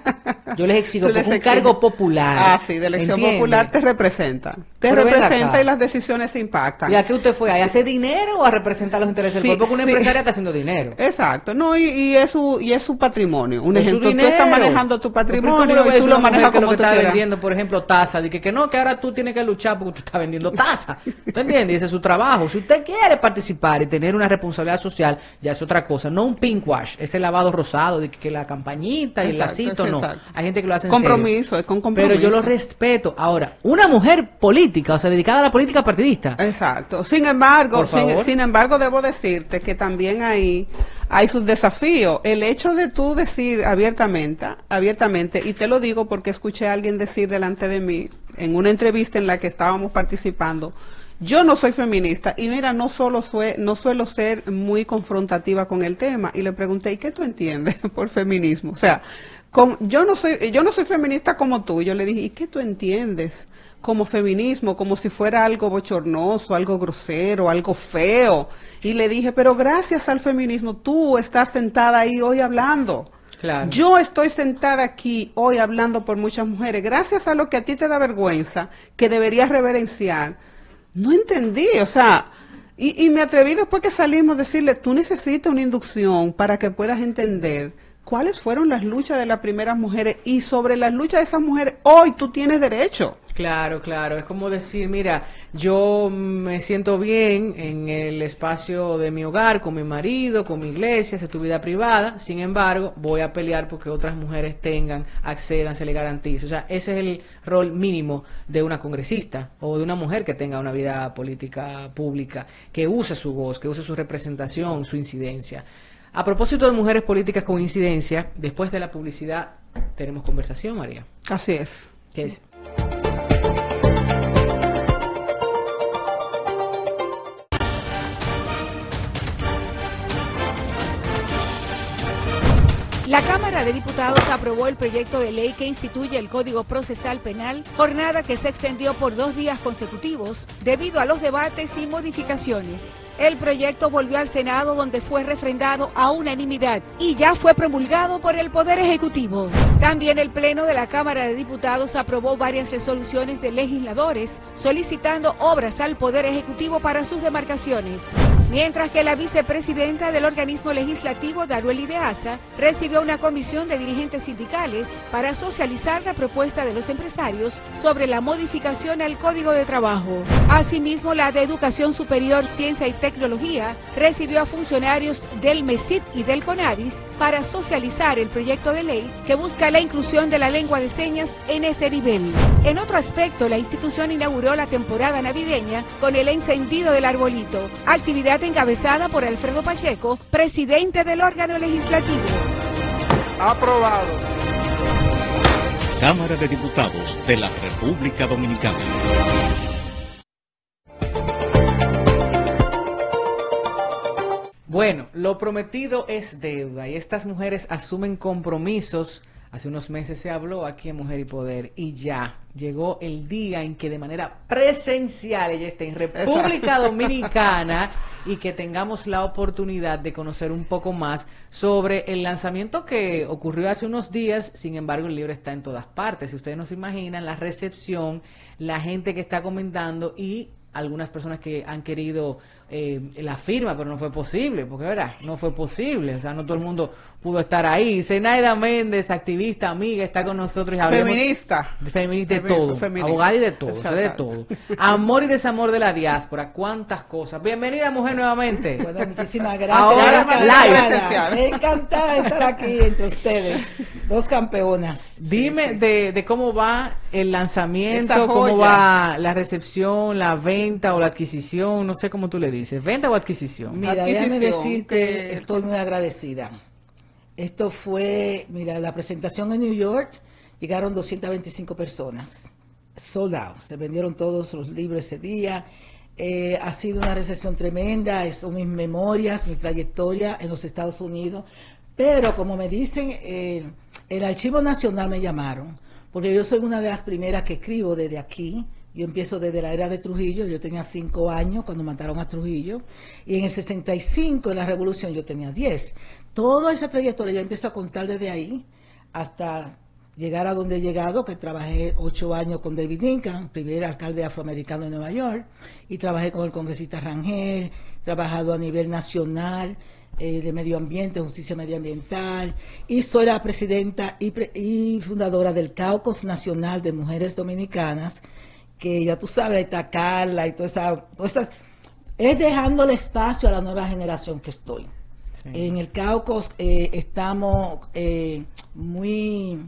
Yo les exijo porque es un cargo popular. Ah, sí, de elección ¿entiende? Popular te representa. Te pero representa y las decisiones se impactan. ¿Y a qué usted fue? ¿A sí. hacer dinero o a representar los intereses del sí, pueblo? Porque una sí. empresaria está haciendo dinero. Exacto. No, y, y, es, su, y es su patrimonio. Un es ejemplo, tú estás manejando tu patrimonio y tú lo manejas como tú quieras. Está vendiendo, por ejemplo, taza. Dice que, que no, que ahora tú tienes que luchar porque tú estás vendiendo taza. ¿Tú entiendes? Ese es su trabajo. Si usted quiere participar y tener una responsabilidad social, ya es otra cosa. No un pinkwash, ese lavado rosado de que, que la campañita y el lacito, no. Exacto. Hay gente que lo hace en serio. Compromiso, es con compromiso. Pero yo lo respeto. Ahora, una mujer política, o sea, dedicada a la política partidista. Exacto. Sin embargo, sin, sin embargo, debo decirte que también hay, hay sus desafíos. El hecho de tú decir abiertamente, abiertamente, y te lo digo porque escuché a alguien decir delante de mí, en una entrevista en la que estábamos participando, yo no soy feminista, y mira, no solo sue, no suelo ser muy confrontativa con el tema, y le pregunté, ¿y qué tú entiendes por feminismo? O sea, Como, yo no soy yo no soy feminista como tú. Yo le dije, ¿y qué tú entiendes como feminismo? Como si fuera algo bochornoso, algo grosero, algo feo. Y le dije, pero gracias al feminismo tú estás sentada ahí hoy hablando. Claro. Yo estoy sentada aquí hoy hablando por muchas mujeres. Gracias a lo que a ti te da vergüenza, que deberías reverenciar. No entendí, o sea... Y, y me atreví después que salimos a decirle, tú necesitas una inducción para que puedas entender cuáles fueron las luchas de las primeras mujeres, y sobre las luchas de esas mujeres hoy tú tienes derecho. Claro, claro, es como decir, mira, yo me siento bien en el espacio de mi hogar, con mi marido, con mi iglesia, esa es tu vida privada, sin embargo, voy a pelear porque otras mujeres tengan, accedan, se les garantice. O sea, ese es el rol mínimo de una congresista o de una mujer que tenga una vida política pública, que use su voz, que use su representación, su incidencia. A propósito de mujeres políticas con incidencia, después de la publicidad tenemos conversación, María. Así es. ¿Qué es? La Cámara de Diputados aprobó el proyecto de ley que instituye el Código Procesal Penal, jornada que se extendió por dos días consecutivos debido a los debates y modificaciones. El proyecto volvió al Senado, donde fue refrendado a unanimidad y ya fue promulgado por el Poder Ejecutivo. También el Pleno de la Cámara de Diputados aprobó varias resoluciones de legisladores solicitando obras al Poder Ejecutivo para sus demarcaciones. Mientras que la vicepresidenta del organismo legislativo, Darueli de Asa, recibió una comisión de dirigentes sindicales para socializar la propuesta de los empresarios sobre la modificación al Código de Trabajo. Asimismo, la de Educación Superior, Ciencia y Tecnología recibió a funcionarios del MESIT y del CONADIS para socializar el proyecto de ley que busca la inclusión de la lengua de señas en ese nivel. En otro aspecto, la institución inauguró la temporada navideña con el encendido del arbolito, actividad encabezada por Alfredo Pacheco, presidente del órgano legislativo. Aprobado. Cámara de Diputados de la República Dominicana. Bueno, lo prometido es deuda y estas mujeres asumen compromisos Hace unos meses se habló aquí en Mujer y Poder y ya llegó el día en que de manera presencial ella esté en República Dominicana y que tengamos la oportunidad de conocer un poco más sobre el lanzamiento que ocurrió hace unos días. Sin embargo, el libro está en todas partes. Si ustedes no se imaginan, la recepción, la gente que está comentando y algunas personas que han querido eh, la firma, pero no fue posible, porque verdad, no fue posible, o sea, no todo el mundo pudo estar ahí. Zenaida Méndez, activista, amiga, está con nosotros. Y feminista. De feminista de todo, feminista. Abogada y de todo, o sea, de todo. Amor y desamor de la diáspora, cuántas cosas. Bienvenida, mujer, nuevamente. Bueno, muchísimas gracias. Ahora, encantada, live. encantada de estar aquí entre ustedes, dos campeonas. Dime sí, sí. De, de cómo va el lanzamiento, cómo va la recepción, la venta o la adquisición, no sé cómo tú le dices, venta o adquisición. Mira, déjame decirte que estoy muy agradecida. Esto fue, mira, la presentación en New York, llegaron doscientas veinticinco personas, sold out, se vendieron todos los libros ese día. Eh, ha sido una recepción tremenda, son mis memorias, mi trayectoria en los Estados Unidos, pero como me dicen, eh, el Archivo Nacional me llamaron, porque yo soy una de las primeras que escribo desde aquí. Yo empiezo desde la era de Trujillo, yo tenía cinco años cuando mataron a Trujillo, y en el sesenta y cinco, en la Revolución, yo tenía diez. Toda esa trayectoria yo empiezo a contar desde ahí hasta llegar a donde he llegado, que trabajé ocho años con David Lincoln, primer alcalde afroamericano de Nueva York, y trabajé con el congresista Rangel, he trabajado a nivel nacional, eh, de medio ambiente, justicia medioambiental, y soy la presidenta y, pre y fundadora del Caucus Nacional de Mujeres Dominicanas, que ya tú sabes, ahí está Carla y todas esas, todas esas, es dejándole espacio a la nueva generación que estoy. Sí. En el Caucus eh, estamos eh, muy,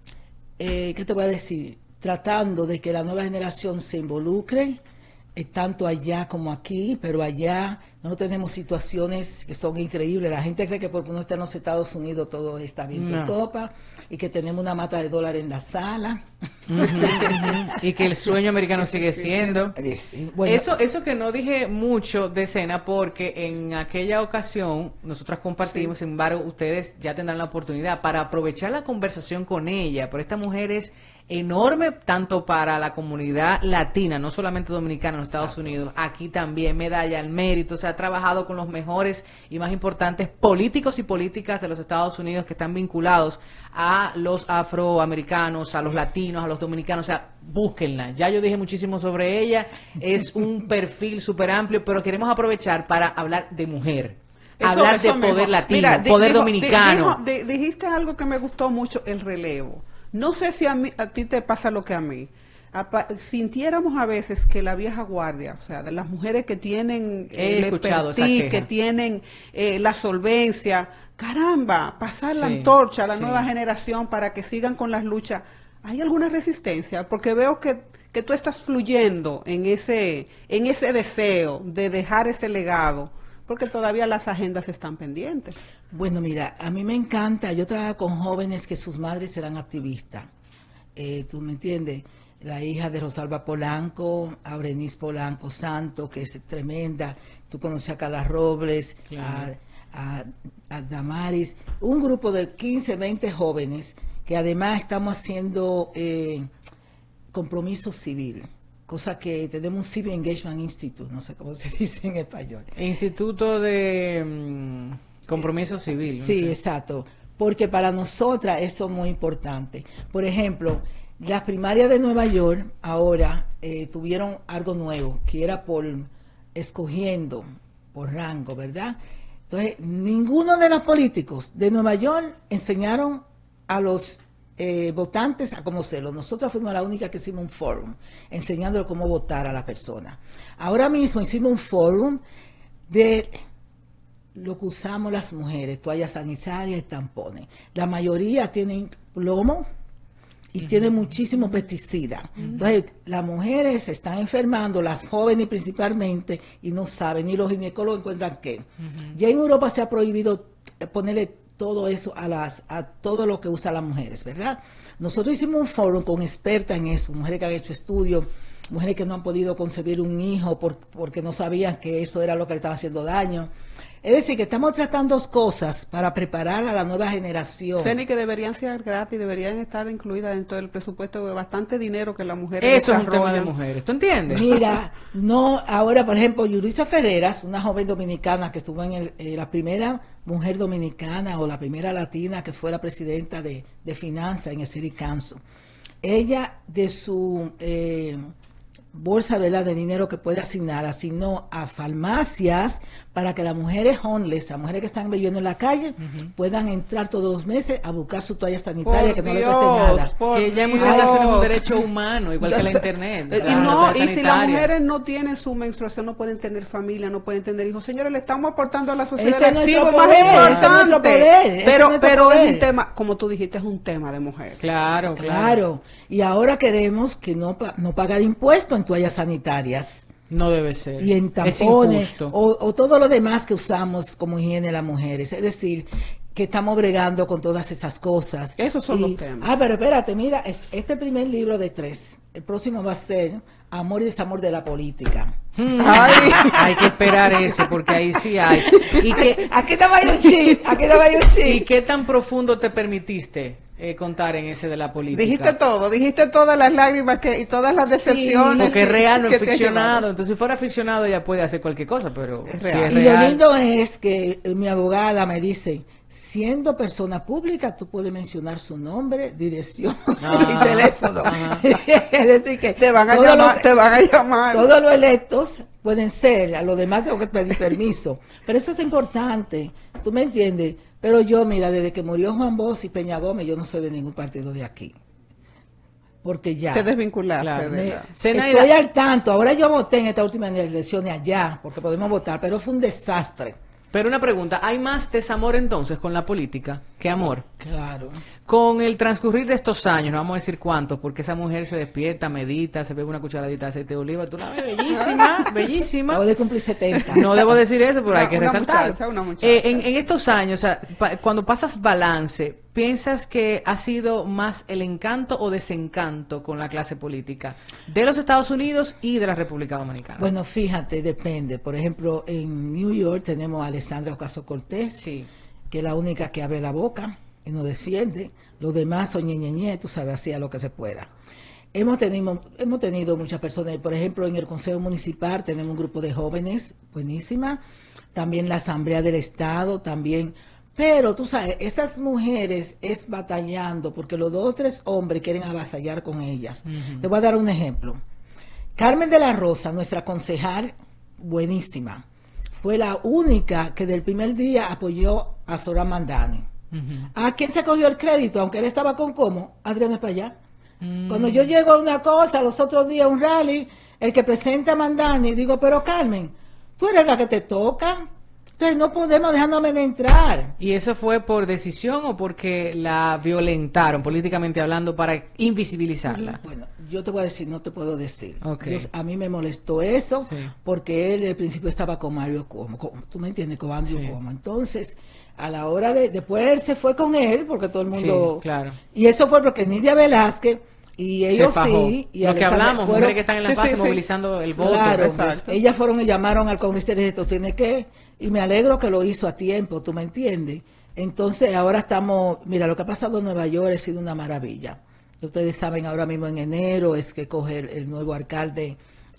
eh, ¿qué te voy a decir? Tratando de que la nueva generación se involucre, eh, tanto allá como aquí, pero allá no tenemos situaciones que son increíbles. La gente cree que porque uno está en los Estados Unidos todo está bien no. copa, y que tenemos una mata de dólar en la sala. Uh-huh, uh-huh. Y que el sueño americano sigue siendo. Bueno, eso eso que no dije mucho de Zena, porque en aquella ocasión nosotras compartimos, sí. Sin embargo, ustedes ya tendrán la oportunidad para aprovechar la conversación con ella, por esta mujer es enorme tanto para la comunidad latina, no solamente dominicana en los Estados Exacto. Unidos, aquí también medalla al mérito, se ha trabajado con los mejores y más importantes políticos y políticas de los Estados Unidos que están vinculados a los afroamericanos, a los latinos, a los dominicanos, o sea, búsquenla, ya yo dije muchísimo sobre ella, es un perfil súper amplio, pero queremos aprovechar para hablar de mujer. Eso, hablar eso de poder mejor. Latino, Mira, poder dijo, dominicano. Dijo, dijiste algo que me gustó mucho, el relevo. No sé si a, mí, a ti te pasa lo que a mí. A, sintiéramos a veces que la vieja guardia, o sea, de las mujeres que tienen eh, el expertise, que tienen eh, la solvencia, caramba, pasar sí, la antorcha a la sí. nueva generación para que sigan con las luchas. ¿Hay alguna resistencia? Porque veo que, que tú estás fluyendo en ese, en ese deseo de dejar ese legado, porque todavía las agendas están pendientes. Bueno, mira, a mí me encanta, yo trabajo con jóvenes que sus madres serán activistas, eh, ¿tú me entiendes? La hija de Rosalba Polanco, Abreniz Polanco Santo, que es tremenda, tú conoces a Carla Robles, claro. a, a, a Damaris, un grupo de quince, veinte jóvenes, que además estamos haciendo eh, compromiso civil. Cosa que tenemos un Civic Engagement Institute, no sé cómo se dice en español. Instituto de um, Compromiso Civil. No sí, sé. Exacto, porque para nosotras eso es muy importante. Por ejemplo, las primarias de Nueva York ahora eh, tuvieron algo nuevo, que era por escogiendo, por rango, ¿verdad? Entonces, ninguno de los políticos de Nueva York enseñaron a los Eh, votantes a cómo hacerlo. Nosotros fuimos la única que hicimos un fórum enseñándole cómo votar a la persona. Ahora mismo hicimos un fórum de lo que usamos las mujeres, toallas sanitarias y tampones. La mayoría tienen plomo y uh-huh. tienen muchísimo pesticida. Uh-huh. Entonces, las mujeres se están enfermando, las jóvenes principalmente, y no saben, ni los ginecólogos encuentran qué. Uh-huh. Ya en Europa se ha prohibido ponerle todo eso a las a todo lo que usan las mujeres, ¿verdad? Nosotros hicimos un foro con expertas en eso, mujeres que han hecho estudios mujeres que no han podido concebir un hijo por, porque no sabían que eso era lo que le estaba haciendo daño. Es decir, que estamos tratando cosas para preparar a la nueva generación. Ceni, que deberían ser gratis, deberían estar incluidas dentro del presupuesto de bastante dinero que las mujeres Eso es un tema de mujeres, ¿tú entiendes? Mira, no, ahora por ejemplo, Yurisa Ferreras, una joven dominicana que estuvo en el, eh, la primera mujer dominicana o la primera latina que fuera presidenta de, de finanzas en el City Council. Ella de su eh, bolsa, ¿verdad?, de dinero que puede asignar, asignó a farmacias para que las mujeres homeless, las mujeres que están viviendo en la calle, uh-huh, puedan entrar todos los meses a buscar su toalla sanitaria, por que no Dios, le cueste nada. Que ya en muchas ocasiones es un derecho humano, igual que la internet. Y, claro, no, y si las mujeres no tienen su menstruación, no pueden tener familia, no pueden tener hijos. Señores, le estamos aportando a la sociedad ese el activo más poder, importante. Poder, pero es pero poder. es un tema, como tú dijiste, es un tema de mujer. Claro, claro. Claro. Y ahora queremos que no, no pagar impuestos en toallas sanitarias. No debe ser. Y en tampones o, o todo lo demás que usamos como higiene las mujeres. Es decir, que estamos bregando con todas esas cosas. Esos son y, los temas. Ah, pero espérate, mira, es, este primer libro de tres, el próximo va a ser Amor y Desamor de la Política. Hmm. Ay. Hay que esperar ese, porque ahí sí hay. ¿Y que, aquí te vaya un chip, aquí te vaya un chip. ¿Y qué tan profundo te permitiste Eh, contar en ese de la política? Dijiste todo, dijiste todas las lágrimas que y todas las decepciones. Sí, porque es real, no es ficcionado. Entonces, si fuera ficcionado, ella puede hacer cualquier cosa, pero es si real. es y real. lo lindo es que mi abogada me dice, siendo persona pública, tú puedes mencionar su nombre, dirección ah, y teléfono. Es decir, que te van a llamar, los, te van a llamar. Todos los electos pueden ser, a los demás tengo que pedir permiso. Pero eso es importante, ¿tú me entiendes? Pero yo, mira, desde que murió Juan Bosch y Peña Gómez, yo no soy de ningún partido de aquí. Porque ya. Te desvinculaste. Claro, de me, estoy al tanto. Ahora yo voté en esta última elección allá, porque podemos votar, pero fue un desastre. Pero una pregunta, ¿hay más desamor entonces con la política que amor? Claro. Con el transcurrir de estos años, no vamos a decir cuántos, porque esa mujer se despierta, medita, se bebe una cucharadita de aceite de oliva, tú la ves bellísima, bellísima. Acabo de cumplir setenta. No debo decir eso, pero una, hay que resaltarlo. Eh, en, en estos años, o sea, pa, cuando pasas balance, ¿piensas que ha sido más el encanto o desencanto con la clase política de los Estados Unidos y de la República Dominicana? Bueno, fíjate, depende. Por ejemplo, en New York tenemos a Alexandria Ocasio-Cortez, sí, que es la única que abre la boca y nos defiende. Los demás son ñeñeñe, tú sabes, hacía lo que se pueda. Hemos tenido, hemos tenido muchas personas, por ejemplo, en el Consejo Municipal tenemos un grupo de jóvenes, buenísima, también la Asamblea del Estado, también, pero tú sabes, esas mujeres es batallando, porque los dos o tres hombres quieren avasallar con ellas. Uh-huh. Te voy a dar un ejemplo. Carmen de la Rosa, nuestra concejal, buenísima, fue la única que del primer día apoyó a Zoran Mandani. Uh-huh. ¿A quién se cogió el crédito? Aunque él estaba con cómo, Adriana Espallá. Mm. Cuando yo llego a una cosa, los otros días un rally, el que presenta a Mandani, digo, pero Carmen, tú eres la que te toca, entonces no podemos dejándome de entrar. ¿Y eso fue por decisión o porque la violentaron, políticamente hablando, para invisibilizarla? Bueno, yo te voy a decir, no te puedo decir. Okay. Yo, a mí me molestó eso, sí, porque él al principio estaba con Mario Cuomo, con, tú me entiendes, con Andrew sí. Cuomo. Entonces, a la hora de, después él se fue con él, porque todo el mundo... Sí, claro. Y eso fue porque Nidia Velázquez y ellos sí... Y lo que hablamos, fueron, mujeres que están en la sí, base sí, sí, movilizando el voto. Claro, exacto. Ellas fueron y llamaron al Congreso y le dijeron, tiene que... Y me alegro que lo hizo a tiempo, ¿tú me entiendes? Entonces, ahora estamos... Mira, lo que ha pasado en Nueva York ha sido una maravilla. Ustedes saben, ahora mismo en enero es que coge el, el nuevo alcalde,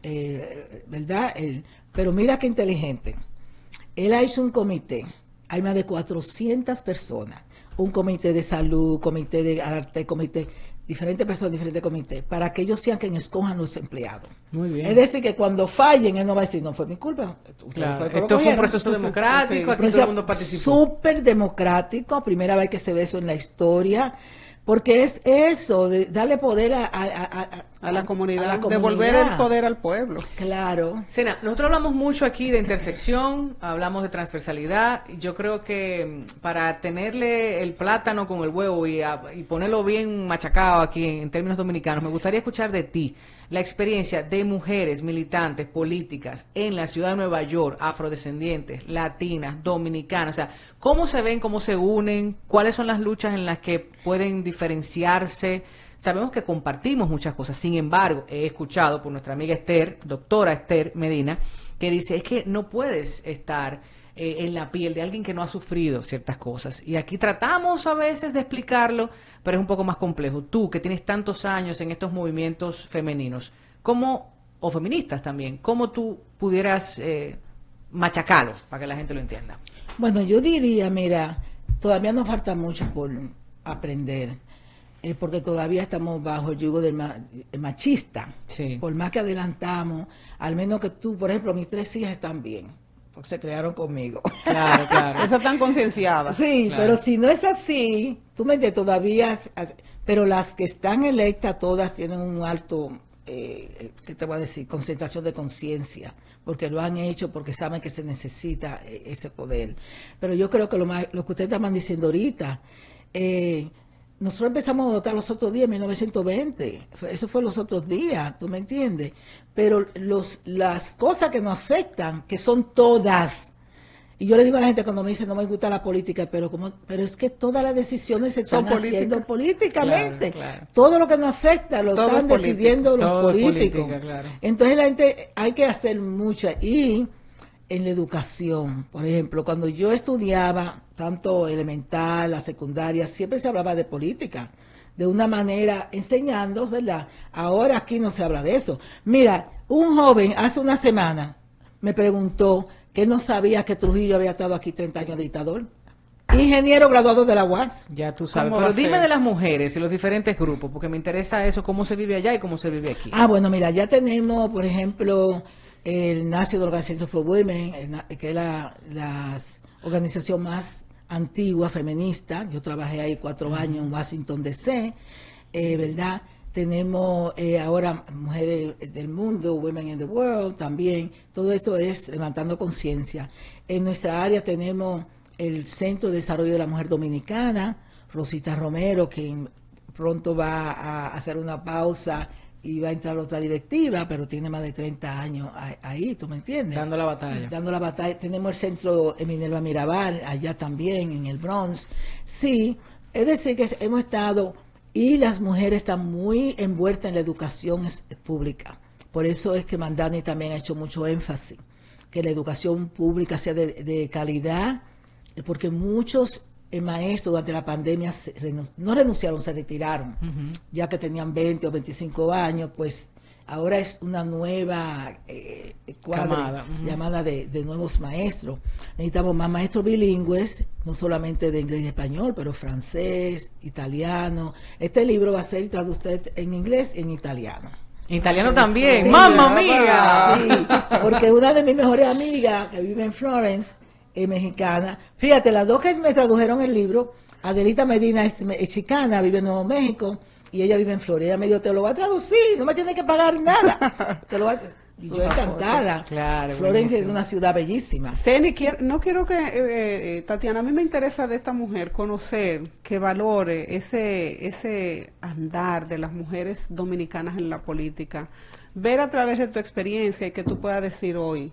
eh, ¿verdad? El, pero mira qué inteligente. Él ha hecho un comité, hay más de cuatrocientas personas, un comité de salud, comité de arte, comité, diferentes personas, diferentes comités, para que ellos sean quienes escojan los empleados. Muy bien. Es decir, que cuando fallen, él no va a decir, no fue mi culpa. Claro. Fue Esto fue un proceso democrático, sí, aquí todo el mundo participó. Súper democrático, primera vez que se ve eso en la historia. Porque es eso, de darle poder a, a, a, a, la, comunidad, a la comunidad, devolver el poder al pueblo. Claro. Sena, nosotros hablamos mucho aquí de intersección, hablamos de transversalidad. Yo creo que para tenerle el plátano con el huevo y, a, y ponerlo bien machacado aquí en, en términos dominicanos, me gustaría escuchar de ti la experiencia de mujeres militantes políticas en la ciudad de Nueva York, afrodescendientes, latinas, dominicanas. O sea, ¿cómo se ven, cómo se unen? ¿Cuáles son las luchas en las que pueden diferenciarse? sabemos que compartimos muchas cosas. Sin embargo, he escuchado por nuestra amiga Esther, doctora Esther Medina, que dice, es que no puedes estar eh, en la piel de alguien que no ha sufrido ciertas cosas. Y aquí tratamos a veces de explicarlo, pero es un poco más complejo. Tú, que tienes tantos años en estos movimientos femeninos, ¿cómo, o feministas también, cómo tú pudieras eh, machacarlos para que la gente lo entienda? Bueno, yo diría, mira, todavía nos falta mucho por aprender, eh, porque todavía estamos bajo el yugo del ma el machista. Sí. Por más que adelantamos, al menos que tú, por ejemplo, mis tres hijas están bien, porque se crearon conmigo. Claro, claro. Esas están concienciadas. Sí, Claro. pero si no es así, tú me entiendes, todavía, pero las que están electas todas tienen un alto... Eh, ¿qué te voy a decir? Concentración de conciencia, porque lo han hecho, porque saben que se necesita eh, ese poder. Pero yo creo que lo, más, lo que ustedes estaban diciendo ahorita, eh, nosotros empezamos a votar los otros días, en mil novecientos veinte, eso fue los otros días, ¿tú me entiendes? Pero los, las cosas que nos afectan, que son todas, y yo le digo a la gente cuando me dicen no me gusta la política, pero como, pero es que todas las decisiones se están haciendo políticamente. Claro, claro. Todo lo que nos afecta lo Todo están decidiendo los Todo es políticos. política, claro. Entonces la gente hay que hacer mucho. Y en la educación, por ejemplo, cuando yo estudiaba tanto elemental, la secundaria, siempre se hablaba de política, de una manera enseñando, ¿verdad? Ahora aquí no se habla de eso. Mira, un joven hace una semana me preguntó que no sabía que Trujillo había estado aquí treinta años de dictador. Ingeniero graduado de la U A S. Ya tú sabes. ¿Cómo va Pero a dime ser? de las mujeres y los diferentes grupos, porque me interesa eso, cómo se vive allá y cómo se vive aquí. Ah, bueno, mira, ya tenemos, por ejemplo, el National Organization for Women, el na- que es la, la organización más antigua feminista. Yo trabajé ahí cuatro años en Washington, D C, eh, ¿verdad? Tenemos eh, ahora Mujeres del Mundo, Women in the World también. Todo esto es levantando conciencia. En nuestra área tenemos el Centro de Desarrollo de la Mujer Dominicana, Rosita Romero, que pronto va a hacer una pausa y va a entrar otra directiva, pero tiene más de treinta años ahí, ¿tú me entiendes? Dando la batalla. Dando la batalla. Tenemos el Centro Minerva Mirabal, allá también, en el Bronx. Sí, es decir, que hemos estado... Y las mujeres están muy envueltas en la educación pública. Por eso es que Mandani también ha hecho mucho énfasis, que la educación pública sea de, de calidad, porque muchos eh, maestros durante la pandemia se, no renunciaron, se retiraron, uh-huh. ya que tenían veinte o veinticinco años, pues ahora es una nueva eh, cuadra llamada, uh-huh. llamada de, de nuevos maestros. Necesitamos más maestros bilingües, no solamente de inglés y español, pero francés, italiano. Este libro va a ser traducido en inglés y en italiano. Italiano también, sí, ¡mamma mía! Sí, porque una de mis mejores amigas que vive en Florence, es mexicana. Fíjate, las dos que me tradujeron el libro, Adelita Medina es, es chicana, vive en Nuevo México, y ella vive en Florida. Me dijo, te lo voy a traducir, no me tienes que pagar nada. Te lo voy a... Y yo encantada. Claro, Florence es una ciudad bellísima. Ceni, no quiero que, eh, eh, Tatiana, a mí me interesa de esta mujer conocer, que valore ese, ese andar de las mujeres dominicanas en la política. Ver a través de tu experiencia y que tú puedas decir hoy,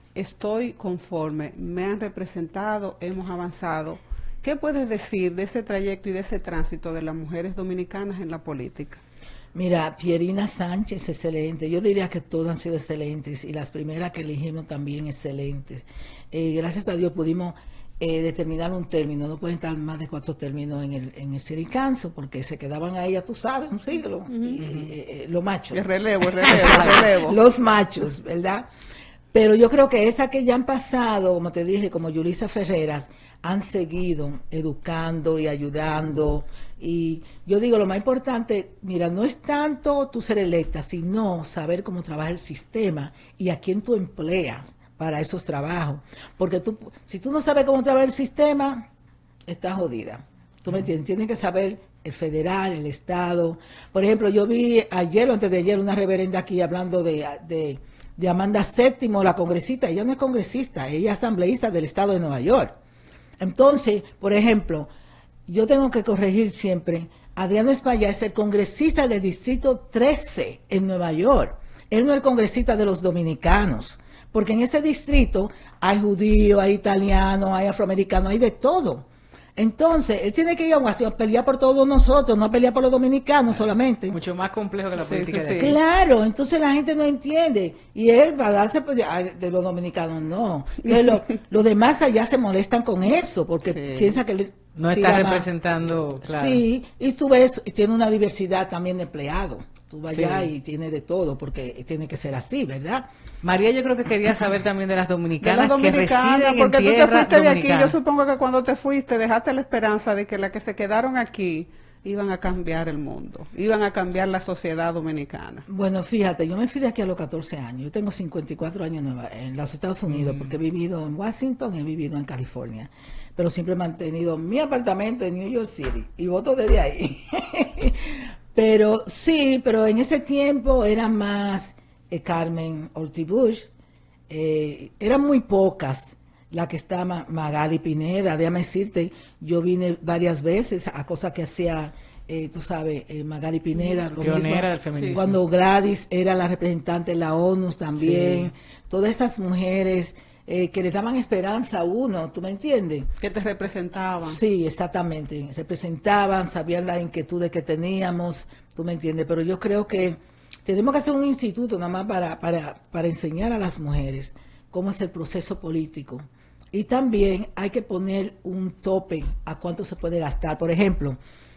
estoy conforme, me han representado, hemos avanzado. ¿Qué puedes decir de ese trayecto y de ese tránsito de las mujeres dominicanas en la política? Mira, Pierina Sánchez, excelente. Yo diría que todas han sido excelentes y las primeras que elegimos también excelentes. Eh, gracias a Dios pudimos eh, determinar un término. No pueden estar más de cuatro términos en el, en el City Council porque se quedaban ahí, ya tú sabes, un siglo. Uh-huh. y, eh, eh, los machos. El relevo, el relevo, el relevo. Los machos, ¿verdad? Pero yo creo que esas que ya han pasado, como te dije, como Yulisa Ferreras, han seguido educando y ayudando. Y yo digo, lo más importante, mira, no es tanto tú ser electa, sino saber cómo trabaja el sistema y a quién tú empleas para esos trabajos. Porque tú, si tú no sabes cómo trabaja el sistema, estás jodida. ¿Tú me entiendes? Tienes que saber el federal, el estado. Por ejemplo, yo vi ayer o antes de ayer una reverenda aquí hablando de... de de Amanda Séptimo, la congresista. Ella no es congresista, ella es asambleísta del estado de Nueva York. Entonces, por ejemplo, yo tengo que corregir siempre, Adriano Espaillat es el congresista del distrito trece en Nueva York. Él no es el congresista de los dominicanos, porque en ese distrito hay judíos, hay italianos, hay afroamericanos, hay de todo. Entonces, él tiene que ir a Washington a pelear por todos nosotros, no a pelear por los dominicanos solamente. Mucho más complejo que la Sí, política sí, de sí. aquí. Claro, entonces la gente no entiende. Y él va a darse pues, de, de los dominicanos, no. Entonces, lo- los demás allá se molestan con eso, porque Sí. piensan que él No está tira más. representando, claro. Sí, y tú ves, y tiene una diversidad también de empleados. Tú vas Sí. allá y tiene de todo, porque tiene que ser así, ¿verdad? María, yo creo que quería saber también de las De dominicanas, las que dominicanas, residen porque en tú te tierra fuiste de aquí, dominicana. yo supongo que cuando te fuiste dejaste la esperanza de que las que se quedaron aquí iban a cambiar el mundo, iban a cambiar la sociedad dominicana. Bueno, fíjate, yo me fui de aquí a los catorce años. Yo tengo cincuenta y cuatro años en, Nueva- en los Estados Unidos, Mm. porque he vivido en Washington, he vivido en California. Pero siempre he mantenido mi apartamento en New York City y voto desde ahí. Pero sí, pero en ese tiempo era más eh, Carmen Ortiz Bush, eh, eran muy pocas las que estaba Magali Pineda. Déjame decirte, yo vine varias veces a cosas que hacía, eh, tú sabes, eh, Magali Pineda, lo Pionera mismo del feminismo. cuando Gladys era la representante de la ONU también, Sí. todas esas mujeres eh, que le daban esperanza a uno, ¿tú me entiendes? Que te representaban. Sí, exactamente. Representaban, sabían las inquietudes que teníamos, tú me entiendes. Pero yo creo que tenemos que hacer un instituto nada más para, para, para enseñar a las mujeres cómo es el proceso político. Y también hay que poner un tope a cuánto se puede gastar. Por ejemplo,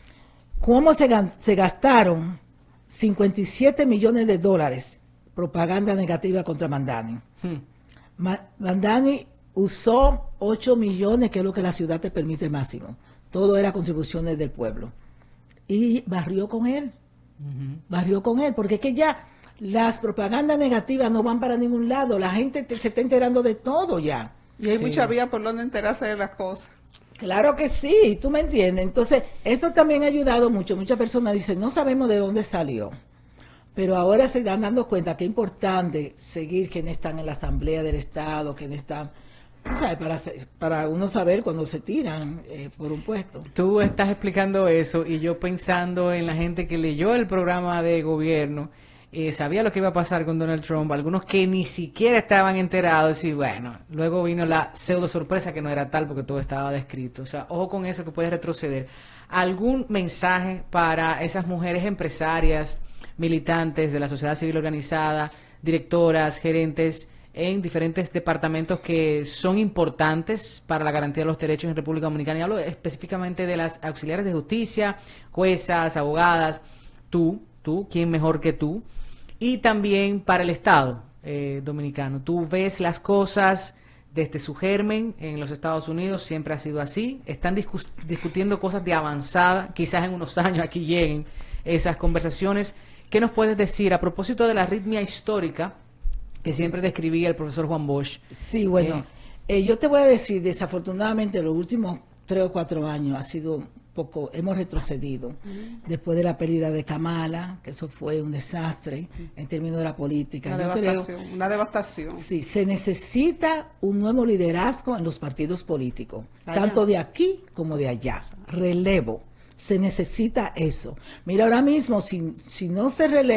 cómo se, gan- se gastaron cincuenta y siete millones de dólares propaganda negativa contra Mandani. Hmm. Ma- Mandani usó ocho millones, que es lo que la ciudad te permite máximo. Todo era contribuciones del pueblo. Y barrió con él, Ujú. barrió con él, porque es que ya las propagandas negativas no van para ningún lado. La gente te- se está enterando de todo ya. Y hay Sí. mucha vía por donde enterarse de las cosas. Claro que sí, tú me entiendes. Entonces, esto también ha ayudado mucho. Muchas personas dicen, no sabemos de dónde salió. Pero ahora se están dando cuenta que es importante seguir quienes están en la Asamblea del Estado, quienes están, tú sabes, para, se- para uno saber cuando se tiran eh, por un puesto. Tú estás explicando eso y yo pensando en la gente que leyó el programa de gobierno, eh, sabía lo que iba a pasar con Donald Trump, algunos que ni siquiera estaban enterados y bueno, luego vino la pseudo sorpresa que no era tal porque todo estaba descrito. O sea, ojo con eso que puede retroceder. ¿Algún mensaje para esas mujeres empresarias, militantes de la sociedad civil organizada, directoras, gerentes en diferentes departamentos que son importantes para la garantía de los derechos en República Dominicana? Y hablo específicamente de las auxiliares de justicia, juezas, abogadas, tú, tú, ¿quién mejor que tú? Y también para el Estado eh, dominicano. Tú ves las cosas desde su germen en los Estados Unidos, siempre ha sido así. Están discus- discutiendo cosas de avanzada, quizás en unos años aquí lleguen esas conversaciones. ¿Qué nos puedes decir a propósito de la arritmia histórica que siempre describía el profesor Juan Bosch? Sí, bueno, eh, yo te voy a decir, desafortunadamente, los últimos tres o cuatro años ha sido un poco, hemos retrocedido después de la pérdida de Kamala, que eso fue un desastre en términos de la política. Una Yo creo, devastación. Una devastación. sí, se necesita un nuevo liderazgo en los partidos políticos, Allá. tanto de aquí como de allá, relevo. Se necesita eso. Mira, ahora mismo, si, si no se releva